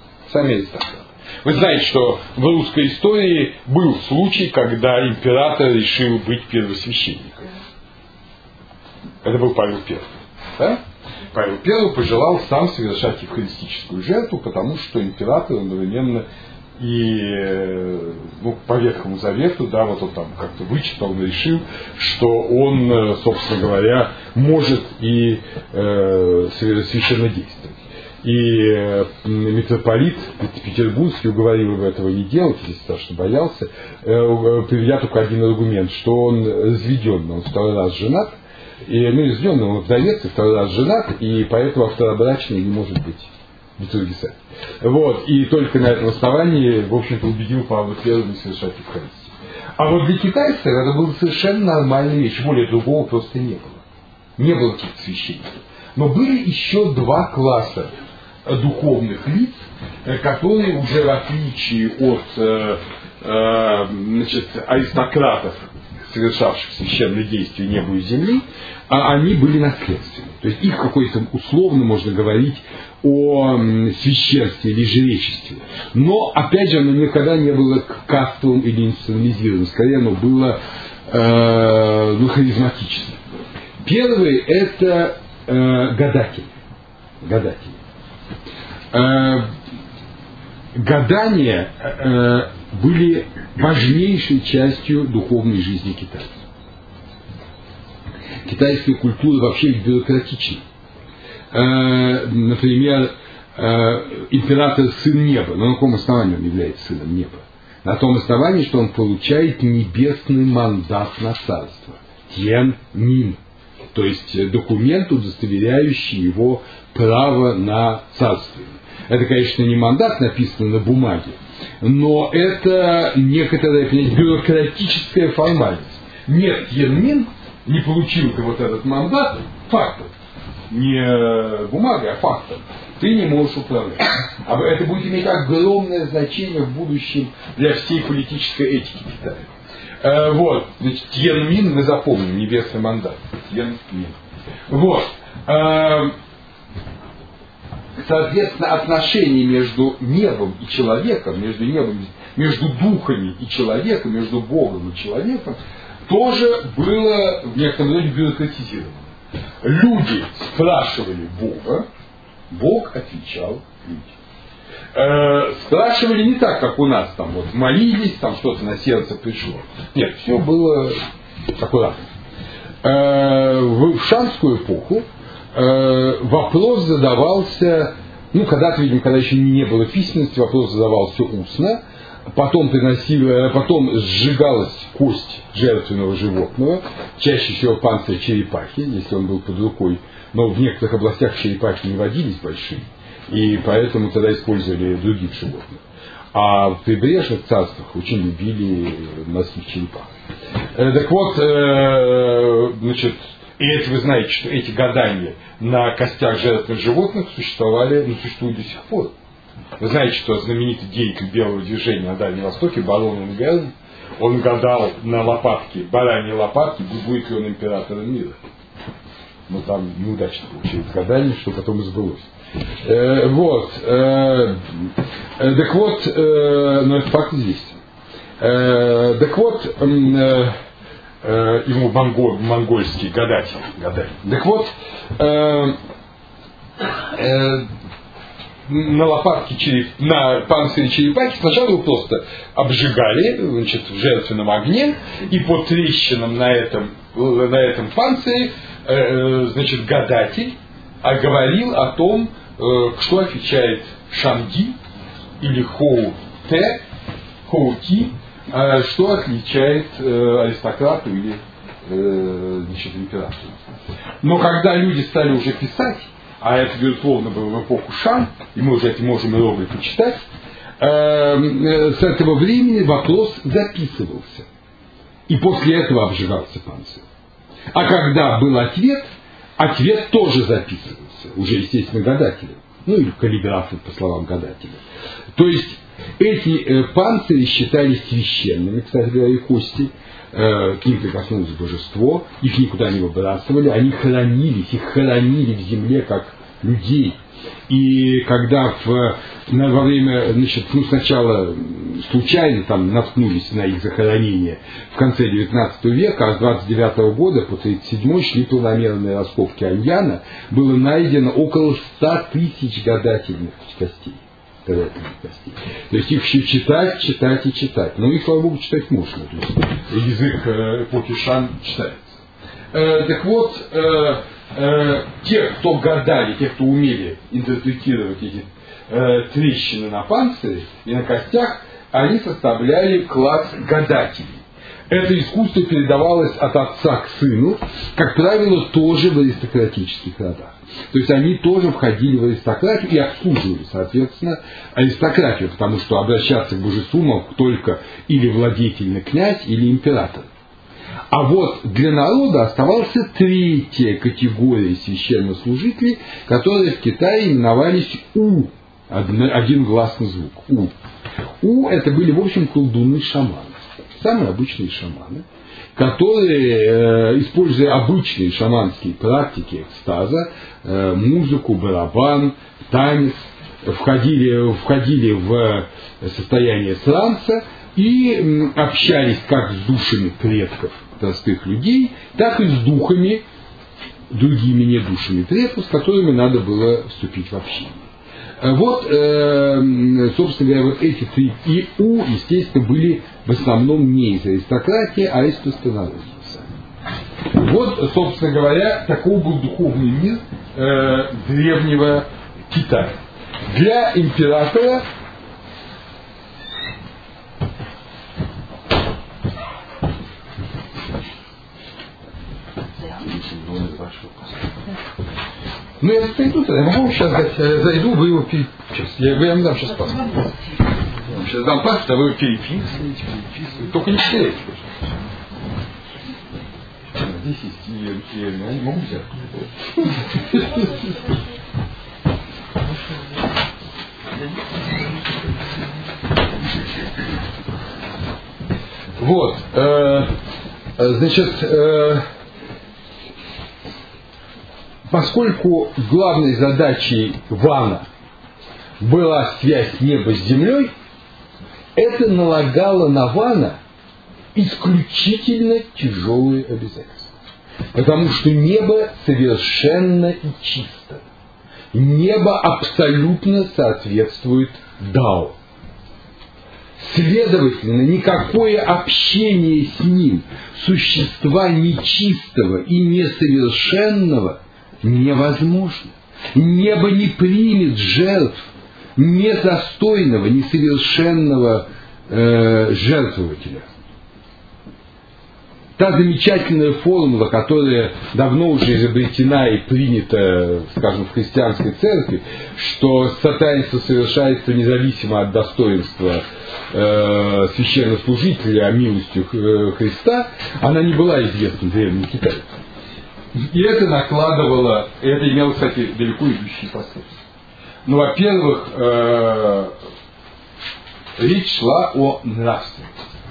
Вы знаете, что в русской истории был случай, когда император решил быть первосвященником. Это был Павел I. Да? Павел I пожелал сам совершать евхаристическую жертву, потому что император одновременно и по Ветхому Завету, он там как-то вычитал, он решил, что он, собственно говоря, может и священно действовать. И митрополит Петербургский уговорил его этого не делать, если страшно боялся, приведя только один аргумент, что он разведенный, он 2 раз женат, разведенный, он вдовец, и 2 раз женат, и поэтому второбрачный не может быть литургисать. И только на этом основании, в общем-то, убедил Павла I не совершать Евхаристию. А для китайцев это была совершенно нормальная вещь, более другого просто не было. Не было каких-то священников. Но были еще два класса духовных лиц, которые уже в отличие от аристократов, совершавших священные действия небу и земли, они были наследственны. То есть их какой-то условно можно говорить о священстве или жречестве. Но, опять же, оно никогда не было кастовым или институционализированным. Скорее, оно было харизматичным. Первый – это гадатели. Гадания были важнейшей частью духовной жизни китайцев. Китайская культура вообще бюрократична. Например, император сын неба. Но на каком основании он является сыном неба? На том основании, что он получает небесный мандат на царство. Тян Мин. То есть документ, удостоверяющий его право на царствование. Это, конечно, не мандат, написанный на бумаге, но это некоторая бюрократическая формальность. Нет, Тяньмин не получил ты вот этот мандат фактом. Не бумагой, а фактом. Ты не можешь управлять. А это будет иметь огромное значение в будущем для всей политической этики Китая. Вот, значит, Тяньмин мы запомним, небесный мандат. Тяньмин. Вот. Соответственно, отношения между небом и человеком, между духами и человеком, между Богом и человеком, тоже было в некотором роде бюрократизировано. Люди спрашивали Бога, Бог отвечал людям. Спрашивали не так, как у нас, там вот молились, там что-то на сердце пришло. Нет, все было аккуратно. В шанскую эпоху вопрос задавался, когда-то, видимо, когда еще не было письменности, вопрос задавался устно, потом сжигалась кость жертвенного животного, чаще всего панцирь черепахи, если он был под рукой, но в некоторых областях черепахи не водились большие, и поэтому тогда использовали других животных. А в прибрежных царствах очень любили морских черепах. Так вот, значит, и это вы знаете, что эти гадания на костях жертвенных животных существуют до сих пор. Вы знаете, что знаменитый деятель белого движения на Дальнем Востоке, барон Энгельм, он гадал на лопатке, бараньей лопатке, будет ли он императором мира. Но там неудачно получилось гадание, что потом и сбылось. Так вот, но этот факт известен. Так вот, ему монгольский гадатель. Так вот, на лопатке, на панцире черепахи сначала его просто обжигали, значит, в жертвенном огне, и по трещинам на этом панцире, значит, гадатель говорил о том, что отвечает Шанди или Хоу-Ти, что отличает аристократу или, значит, императору. Но когда люди стали уже писать, а это, безусловно, было в эпоху Шан, и мы уже это можем иероглифы читать, с этого времени вопрос записывался. И после этого обжигался панцирь. А когда был ответ тоже записывался. Уже, естественно, гадателем. Или каллиграфом, по словам гадателя. То есть эти панцири считались священными, кстати говоря, и кости. К ним прикоснулось божество, их никуда не выбрасывали, они хранились, их хоронили в земле как людей. И когда во время, значит, сначала случайно там наткнулись на их захоронение в конце XIX века, а с 29 года по 37 шли планомерные раскопки Аньяна, было найдено около 100 тысяч гадательных костей. То есть их еще читать и читать. Но их, слава Богу, читать можно. То есть язык эпохи Шан читается. Так вот, те, кто гадали, те, кто умели интерпретировать эти трещины на панцире и на костях, они составляли класс гадателей. Это искусство передавалось от отца к сыну, как правило, тоже в аристократических родах. То есть они тоже входили в аристократию и обслуживали, соответственно, аристократию, потому что обращаться к божеству мог только или владетельный князь, или император. А вот для народа оставалась третья категория священнослужителей, которые в Китае именовались У. Один гласный звук. У. У это были, в общем, колдуны-шаманы. Самые обычные шаманы, которые, используя обычные шаманские практики экстаза, музыку, барабан, танец, входили в состояние транса и общались как с душами предков простых людей, так и с духами, другими недушами предков, с которыми надо было вступить в общение. Вот, собственно говоря, вот эти три ИУ, естественно, были в основном не из аристократии, а из простонародья. Вот, собственно говоря, такой был духовный мир древнего Китая. Для императора ну, я зайду, я могу сейчас дать, зайду, вы его переписываете. Я вам дам сейчас паспорт. Я вам сейчас дам паспорт, а вы его переписываете. Только не теряйте. Здесь есть и я не могу взять. Вот. Значит, поскольку главной задачей Вана была связь неба с землей, это налагало на Вана исключительно тяжелые обязательства. Потому что небо совершенно и чисто. Небо абсолютно соответствует Дао. Следовательно, никакое общение с ним, существа нечистого и несовершенного, невозможно. Небо не примет жертв недостойного, несовершенного жертвователя. Та замечательная формула, которая давно уже изобретена и принята, скажем, в христианской церкви, что сатанинство совершается независимо от достоинства священнослужителя, а милостью Христа, она не была известна в Древнем Китае. И это накладывало, и это имело, кстати, далеко идущие последствия. Ну, во-первых, речь шла о нравственности.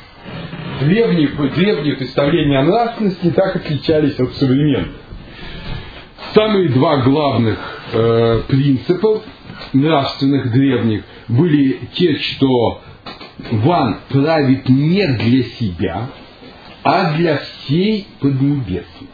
Древние представления о нравственности не так отличались от современных. Самые два главных принципа нравственных древних были те, что Ван правит не для себя, а для всей Поднебесной.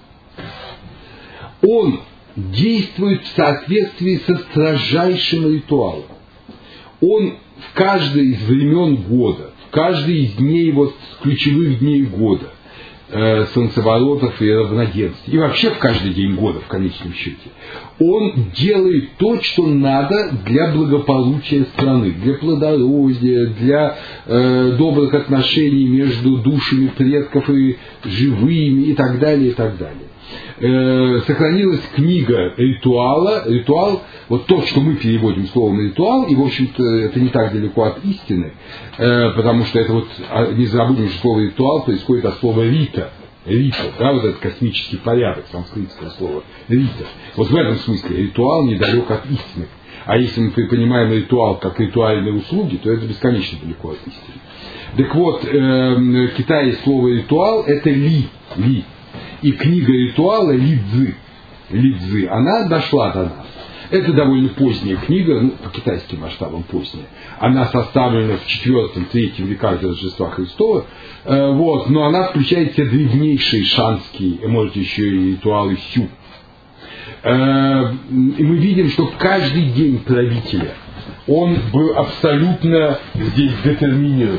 Он действует в соответствии со строжайшим ритуалом. Он в каждое из времен года, в каждый из дней, вот, ключевых дней года, солнцеворотов и равноденствия, и вообще в каждый день года, в конечном счете, он делает то, что надо для благополучия страны, для плодородия, для добрых отношений между душами предков и живыми и так далее, и так далее. Сохранилась книга ритуала. Ритуал, вот то, что мы переводим словом ритуал, и, в общем-то, это не так далеко от истины, потому что это вот, не забудем, что слово ритуал происходит от слова рита. Рита, да, вот этот космический порядок, санскритское слово рита. Вот в этом смысле ритуал недалек от истины. А если мы понимаем ритуал как ритуальные услуги, то это бесконечно далеко от истины. Так вот, в Китае слово ритуал это ли. И книга ритуала Ли-Цзы, она дошла до нас. Это довольно поздняя книга, ну, по китайским масштабам поздняя. Она составлена в IV-III веках до Рождества Христова, вот, но она включает в себя древнейшие шанские, может, еще и ритуалы Сю. И мы видим, что каждый день правителя, он был абсолютно здесь детерминирован.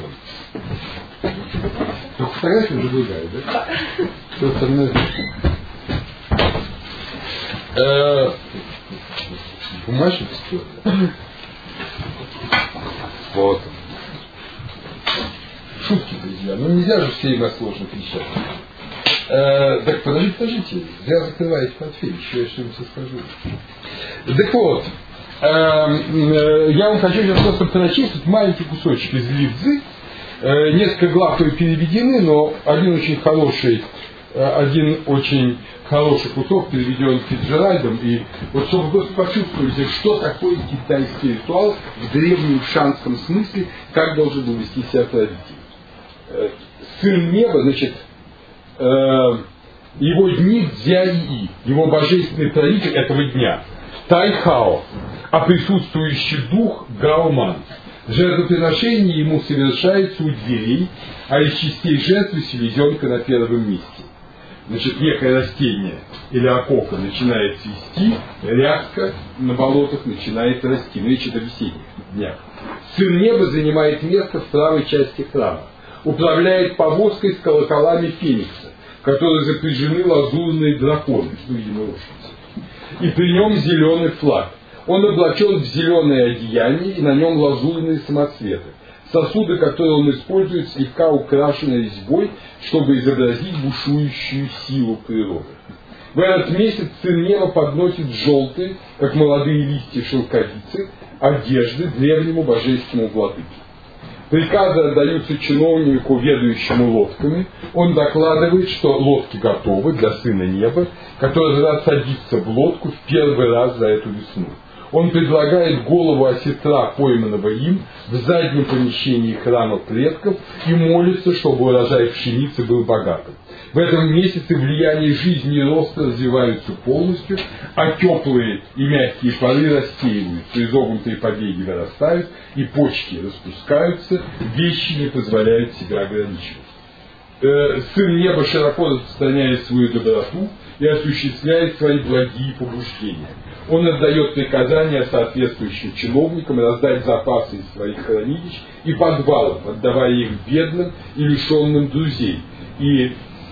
Только фотография уже другая, да? Все остальное. Бумажник стоит. Вот. Шутки, друзья. Ну нельзя же все на сложных вещах. Так, подождите. Зря закрываете портфель. Еще я что-нибудь скажу. Так вот. Я вам хочу сейчас просто прочесть маленький кусочек из Ли-Цзы, Несколько глав переведены, но один очень хороший кусок переведен Фицджеральдом. И вот чтобы вы почувствовали, что такое китайский ритуал в древнем шанском смысле, как должен был вести себя правитель. Сын неба, значит, его дни Дзяи, его божественный правитель этого дня, Тайхао, а присутствующий дух Гаоман. Жертвоприношение ему совершается у дверей, а из частей жертвы селезенка на первом месте. Значит, некое растение или окока начинает цвести, рябка на болотах начинает расти, речь о весенних днях. Сын неба занимает место в правой части храма, управляет повозкой с колоколами феникса, в которой запряжены лазурные драконы, что, видимо, лошади. И при нем зеленый флаг. Он облачен в зеленое одеяние, и на нем лазурные самоцветы. Сосуды, которые он использует, слегка украшены резьбой, чтобы изобразить бушующую силу природы. В этот месяц сын неба подносит желтые, как молодые листья шелковицы, одежды древнему божественному владыке. Приказы отдаются чиновнику, ведающему лодками. Он докладывает, что лодки готовы для сына неба, который садится в лодку в первый раз за эту весну. Он предлагает голову осетра, пойманного им, в заднем помещении храма предков и молится, чтобы урожай пшеницы был богатым. В этом месяце влияние жизни и роста развиваются полностью, а теплые и мягкие поры рассеиваются, изогнутые побеги вырастают, и почки распускаются, вещи не позволяют себя ограничивать. Сын неба широко распространяет свою доброту и осуществляет свои благие побуждения. Он отдает приказания соответствующим чиновникам раздать запасы из своих хранилищ и подвалов, отдавая их бедным и лишенным друзей, и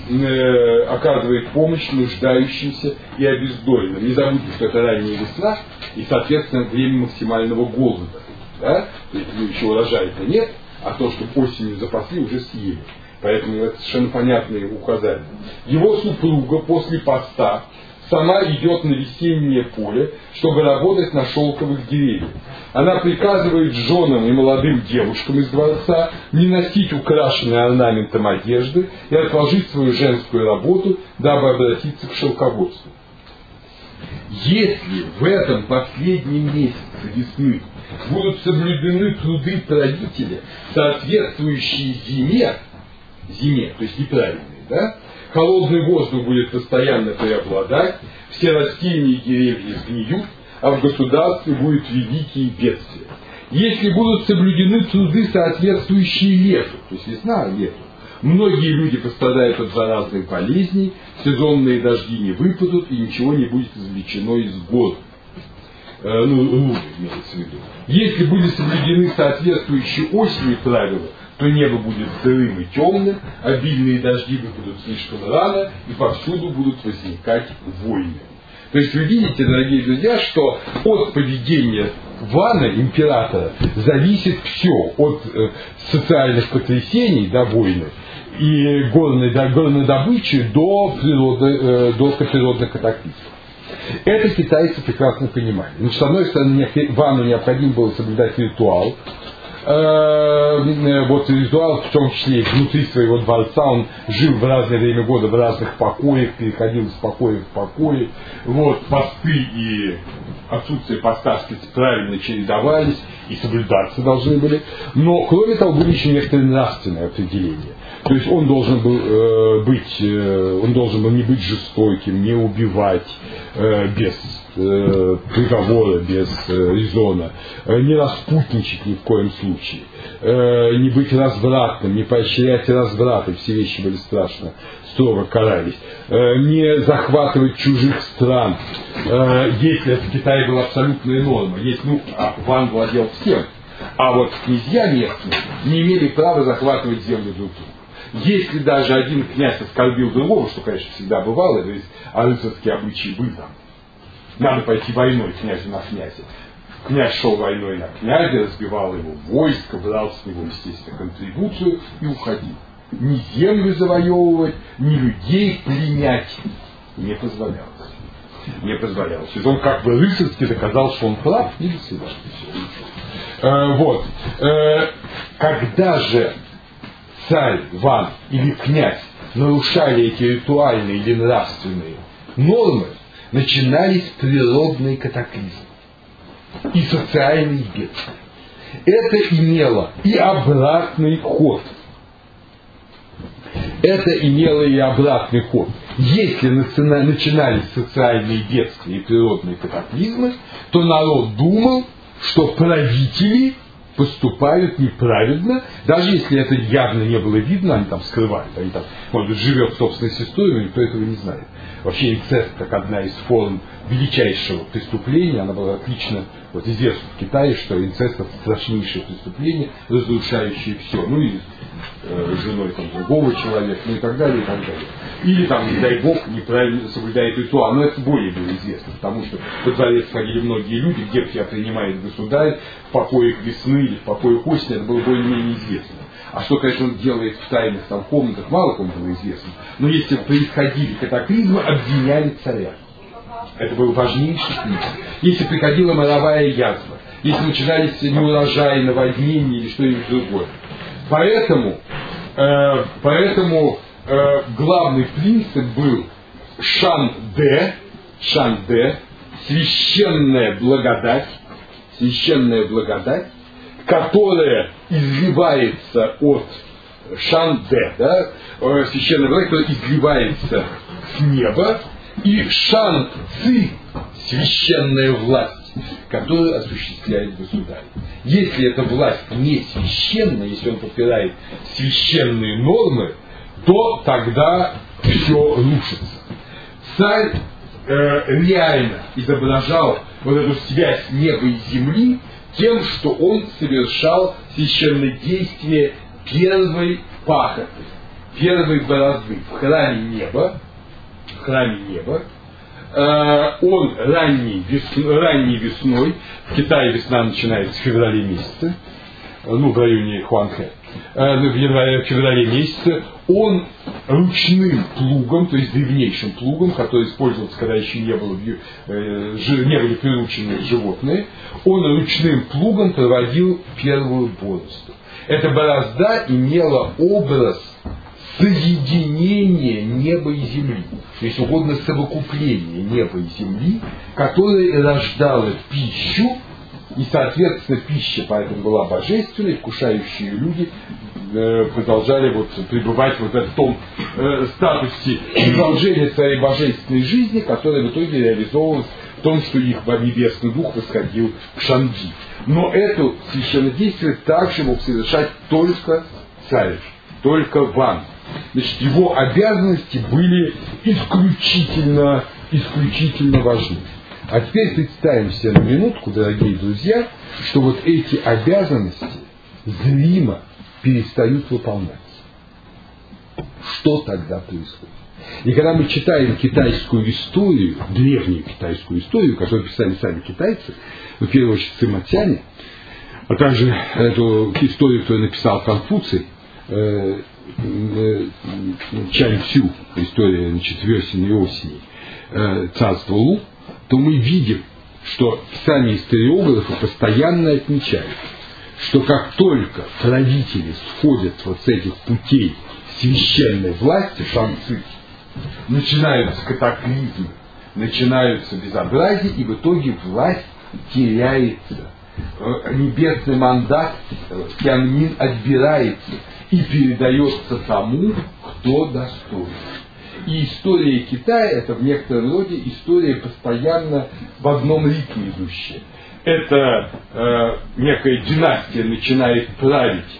оказывает помощь нуждающимся и обездоленным. Не забудьте, что это ранняя весна и, соответственно, время максимального голода. Да? Еще урожая-то нет, а то, что осенью запасли, уже съели. Поэтому это совершенно понятные указания. Его супруга после поста сама идет на весеннее поле, чтобы работать на шелковых деревьях. Она приказывает женам и молодым девушкам из дворца не носить украшенные орнаментом одежды и отложить свою женскую работу, дабы обратиться к шелководству. Если в этом последнем месяце весны будут соблюдены труды правителя, соответствующие зиме, то есть неправильные, да? Холодный воздух будет постоянно преобладать, все растения и деревья сгниют, а в государстве будут великие бедствия. Если будут соблюдены труды, соответствующие лету, то есть весна, лету, многие люди пострадают от заразных болезней, сезонные дожди не выпадут и ничего не будет извлечено из гор. Имеется в виду. Если были соблюдены соответствующие осени правила, то небо будет сырым и темным, обильные дожди выпадут слишком рано, и повсюду будут возникать войны. То есть вы видите, дорогие друзья, что от поведения Вана, императора, зависит все, от социальных потрясений до войны, и горной добычи до природных катаклизмов. Это китайцы прекрасно понимали. Значит, с одной стороны, Вану необходимо было соблюдать ритуал. Вот ритуал, в том числе и внутри своего дворца, он жил в разное время года в разных покоях, переходил из покоя в покой. Вот, посты и отсутствие поста, правильно чередовались и соблюдаться должны были. Но, кроме того, были еще некоторые нравственные определения. То есть он должен был не быть жестоким, не убивать без приговора, без резона, не распутничать ни в коем случае, не быть развратным, не поощрять развраты, все вещи были страшно, строго карались, не захватывать чужих стран, если это в Китае была абсолютная норма, Ван владел всем, а вот князья местные не имели права захватывать землю друг друга. Если даже один князь оскорбил другого, что, конечно, всегда бывало, а рыцарские обычаи были там, надо пойти войной князю на князя. Князь шел войной на князя, разбивал его войско, брал с него, естественно, контрибуцию и уходил. Ни землю завоевывать, ни людей пленять не позволялось. Не позволялось. И он как бы рыцарски доказал, что он прав, и до свидания. Вот. Когда же царь, Ван или князь нарушали эти ритуальные или нравственные нормы, начинались природные катаклизмы и социальные бедствия. Это имело и обратный ход. Если начинались социальные бедствия и природные катаклизмы, то народ думал, что правители поступают неправильно, даже если это явно не было видно, они там скрывают, они там, может быть, живет собственной сестрой, но никто этого не знает. Вообще инцест, как одна из форм величайшего преступления, она была отлично известна в Китае, что инцест — это страшнейшее преступление, разрушающее все, ну и женой там, другого человека, ну и так далее, и так далее. Или там, не дай бог, неправильно соблюдает ритуал. Но это более было известно, потому что во дворец ходили многие люди, где тебя принимает государь, в покоях весны или в покоях осени, это было более-менее известно. А что, конечно, он делает в тайных там комнатах, мало кому было известно. Но если происходили катаклизмы, обвиняли царя. Это был важнейший принцип. Если приходила моровая язва, если начинались неурожаи, наводнения или что-нибудь другое. Поэтому главный принцип был шан-де, священная благодать, которая изливается от шан-де, священная благодать, которая изливается с неба, и шан-ци, священная власть, которую осуществляет государь. Если эта власть не священная, если он попирает священные нормы, то тогда все рушится. Царь реально изображал вот эту связь неба и земли тем, что он совершал священное действие первой пахоты, первой борозды в храме неба. Он ранней весной, в Китае весна начинается в феврале месяце, в районе Хуанхэ, в феврале месяце, он ручным плугом, то есть древнейшим плугом, который использовался, когда еще не были приручены животные, он ручным плугом проводил первую борозду. Эта борозда имела образ соединение неба и земли, то есть угодно совокупление неба и земли, которое рождало пищу, и, соответственно, пища поэтому была божественной, вкушающие люди продолжали пребывать в том статусе продолжения своей божественной жизни, которая в итоге реализовывалась в том, что их небесный дух восходил к Шанди. Но это священнодействие также мог совершать только царь, только Ван. Значит, его обязанности были исключительно важны. А теперь представим себе на минутку, дорогие друзья, что вот эти обязанности зримо перестают выполняться. Что тогда происходит? И когда мы читаем китайскую историю, древнюю китайскую историю, которую писали сами китайцы, в первую очередь Циматяне, а также эту историю, которую написал Конфуций, Чань Цю, история весен и осени, царства Лу, то мы видим, что сами историографы постоянно отмечают, что как только правители сходят с этих путей священной власти, шанцы, начинаются катаклизмы, начинаются безобразия, и в итоге власть теряется. Небесный мандат Тяньмин отбирается и передается тому, кто достоин. И история Китая — это в некотором роде история постоянно в одном ритме идущая. Это некая династия начинает править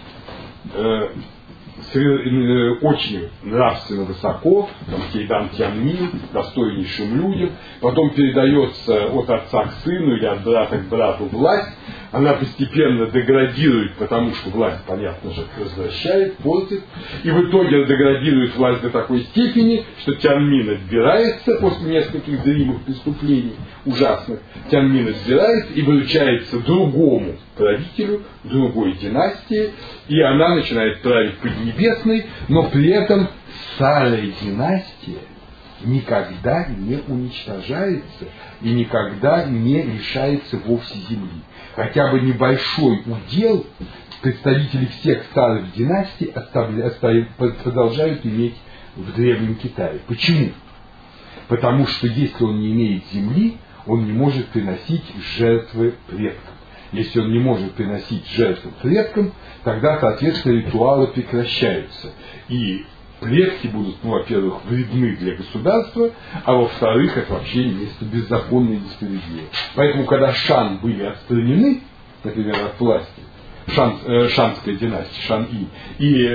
очень нравственно высоко, Кейдан Тяньмин, достойнейшим людям, потом передается от отца к сыну или от брата к брату власть, она постепенно деградирует, потому что власть, понятно же, развращает, портит, и в итоге деградирует власть до такой степени, что Тяньмин отбирается после нескольких зримых преступлений ужасных, Тяньмин отбирается и выручается другому правителю, другой династии, и она начинает править поднебесной, но при этом старая династия никогда не уничтожается и никогда не лишается вовсе земли. Хотя бы небольшой удел представители всех старых династий продолжают иметь в Древнем Китае. Почему? Потому что если он не имеет земли, он не может приносить жертвы предкам. Если он не может приносить жертвы предкам, тогда, соответственно, ритуалы прекращаются. И предки будут, во-первых, вредны для государства, а во-вторых, это вообще место беззаконное и несправедливое. Поэтому, когда Шан были отстранены, например, от власти, шанская династия, Шан-И, и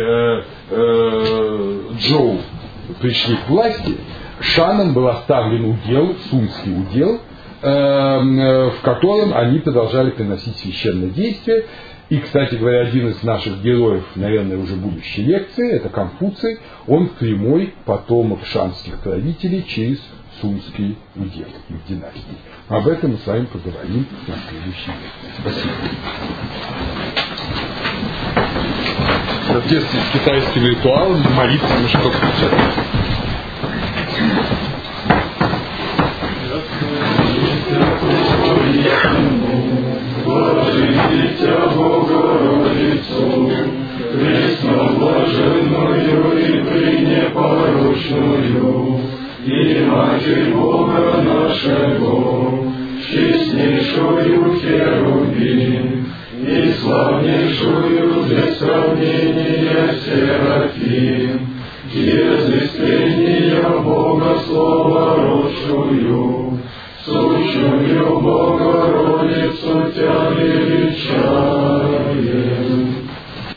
Джоу пришли к власти, Шанам был оставлен удел, сунский удел, в котором они продолжали приносить священные действия. И, кстати говоря, один из наших героев, наверное, уже будущей лекции, это Конфуций, он прямой потомок шанских правителей через сунский удел, их династии. Об этом мы с вами поговорим на следующей лекции. Спасибо. В соответствии с китайским ритуалом молиться на что включать. Блажите Богородицу, пресноблаженную и пренепорочную, и Матерь Бога нашего, честнейшую Херувим, и славнейшую без сравнения Серафим, без истления Бога словородшую, сущую Богородицу Тя величаем.